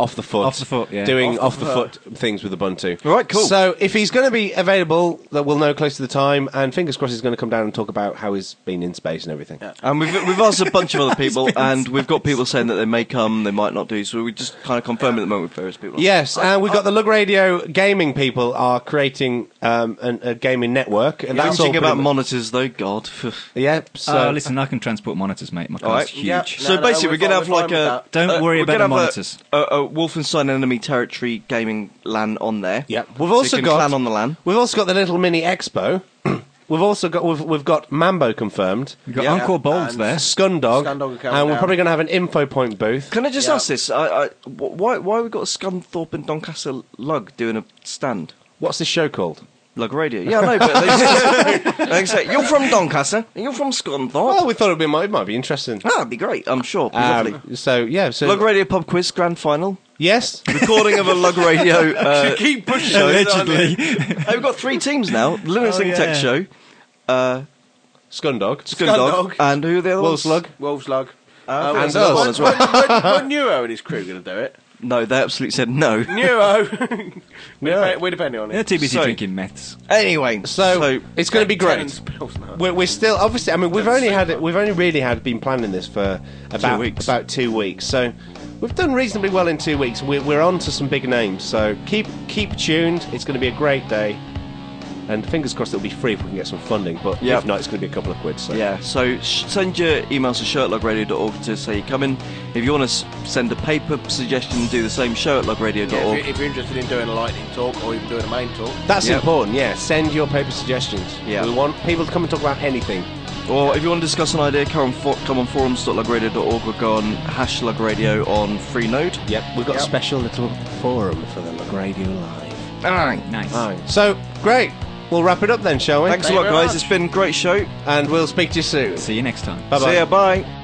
off the foot. Off the foot, yeah. Doing Off off the the, foot things with Ubuntu. All right, cool. So if he's going to be available, that we'll know close to the time, and fingers crossed he's going to come down and talk about how he's been in space and everything. Yeah. And we've we've asked a bunch of other people, and we've got people saying that they may come, they might not do. So we just kind of confirm at the moment with various people. Yes, and we've got the Lug Radio gaming people are creating um, an, a gaming network, and that's all Whinging about pretty much- monitors, though. God. Yep. So Oh, listen, I can transport monitors, mate. My All right. car's huge. Yep. So No, no, basically, we're we're going to fine- have we're like fine with a. that. Don't uh, worry we're about gonna the have monitors. A, a, a Wolfenstein Enemy Territory gaming LAN on there. Yep. We've So you also can got clan on the LAN. We've also got the little mini expo. We've also got we've, we've got Mambo confirmed, We've got Yeah. Encore Bulbs And- there. Scundog, Scundog are coming and we're down. probably going to have an info point booth. Can I just Yeah. ask this? I, I, wh- why why have we got a Scunthorpe and Doncaster lug doing a stand? What's this show called? Lug Radio. Yeah, I know, but they just, they say, you're from Doncaster, and you're from Scunthorpe. Well, we thought it'd be might, might be interesting. Ah, it'd be great, I'm sure. It'd be lovely. Um, so yeah, so Lug Radio pub quiz grand final. yes, Recording of a Lug Radio. Uh, Keep pushing. show. Allegedly. Hey, we've got three teams now: the Linux Oh, Link Tech yeah. Show, uh, Scundog. Scundog, Scundog. and who are the other Wolf's ones? Lug. Wolves lug. Uh, and and the other us. one as well. When, when, when Neuro and his crew going to do it? No, they absolutely said no. Neuro. we're, Yeah. dep- we're depending on They're it. too busy So- drinking meths. Anyway, So, it's going to be great. Tenants pills now. We're, we're still obviously. I mean, we've only had it. We've only really had been planning this for about weeks. about two weeks. So we've done reasonably well in two weeks. We're, we're on to some big names. So keep keep tuned. It's going to be a great day. And fingers crossed it'll be free if we can get some funding. But Yep. if not, it's going to be a couple of quid. So yeah, so sh- send your emails to show at lugradio dot org to say you're coming. If you want to s- send a paper suggestion, do the same, show at lugradio dot Yeah, org. if, you're, if you're interested in doing a lightning talk or even doing a main talk, that's Yep. important. Yeah, send your paper suggestions. Yeah. We want people to come and talk about anything. Or if you want to discuss an idea, come on, for- come on forums dot lugradio dot org or go on hash lugradio on Freenode. Yep, we've got Yep. a special little forum for the Lug Radio Live. Aye. Nice. Aye. So great. We'll wrap it up then, shall we? Thanks a Thank lot, you very guys. much. It's been a great show. And we'll speak to you soon. See you next time. Bye bye. See ya. Bye.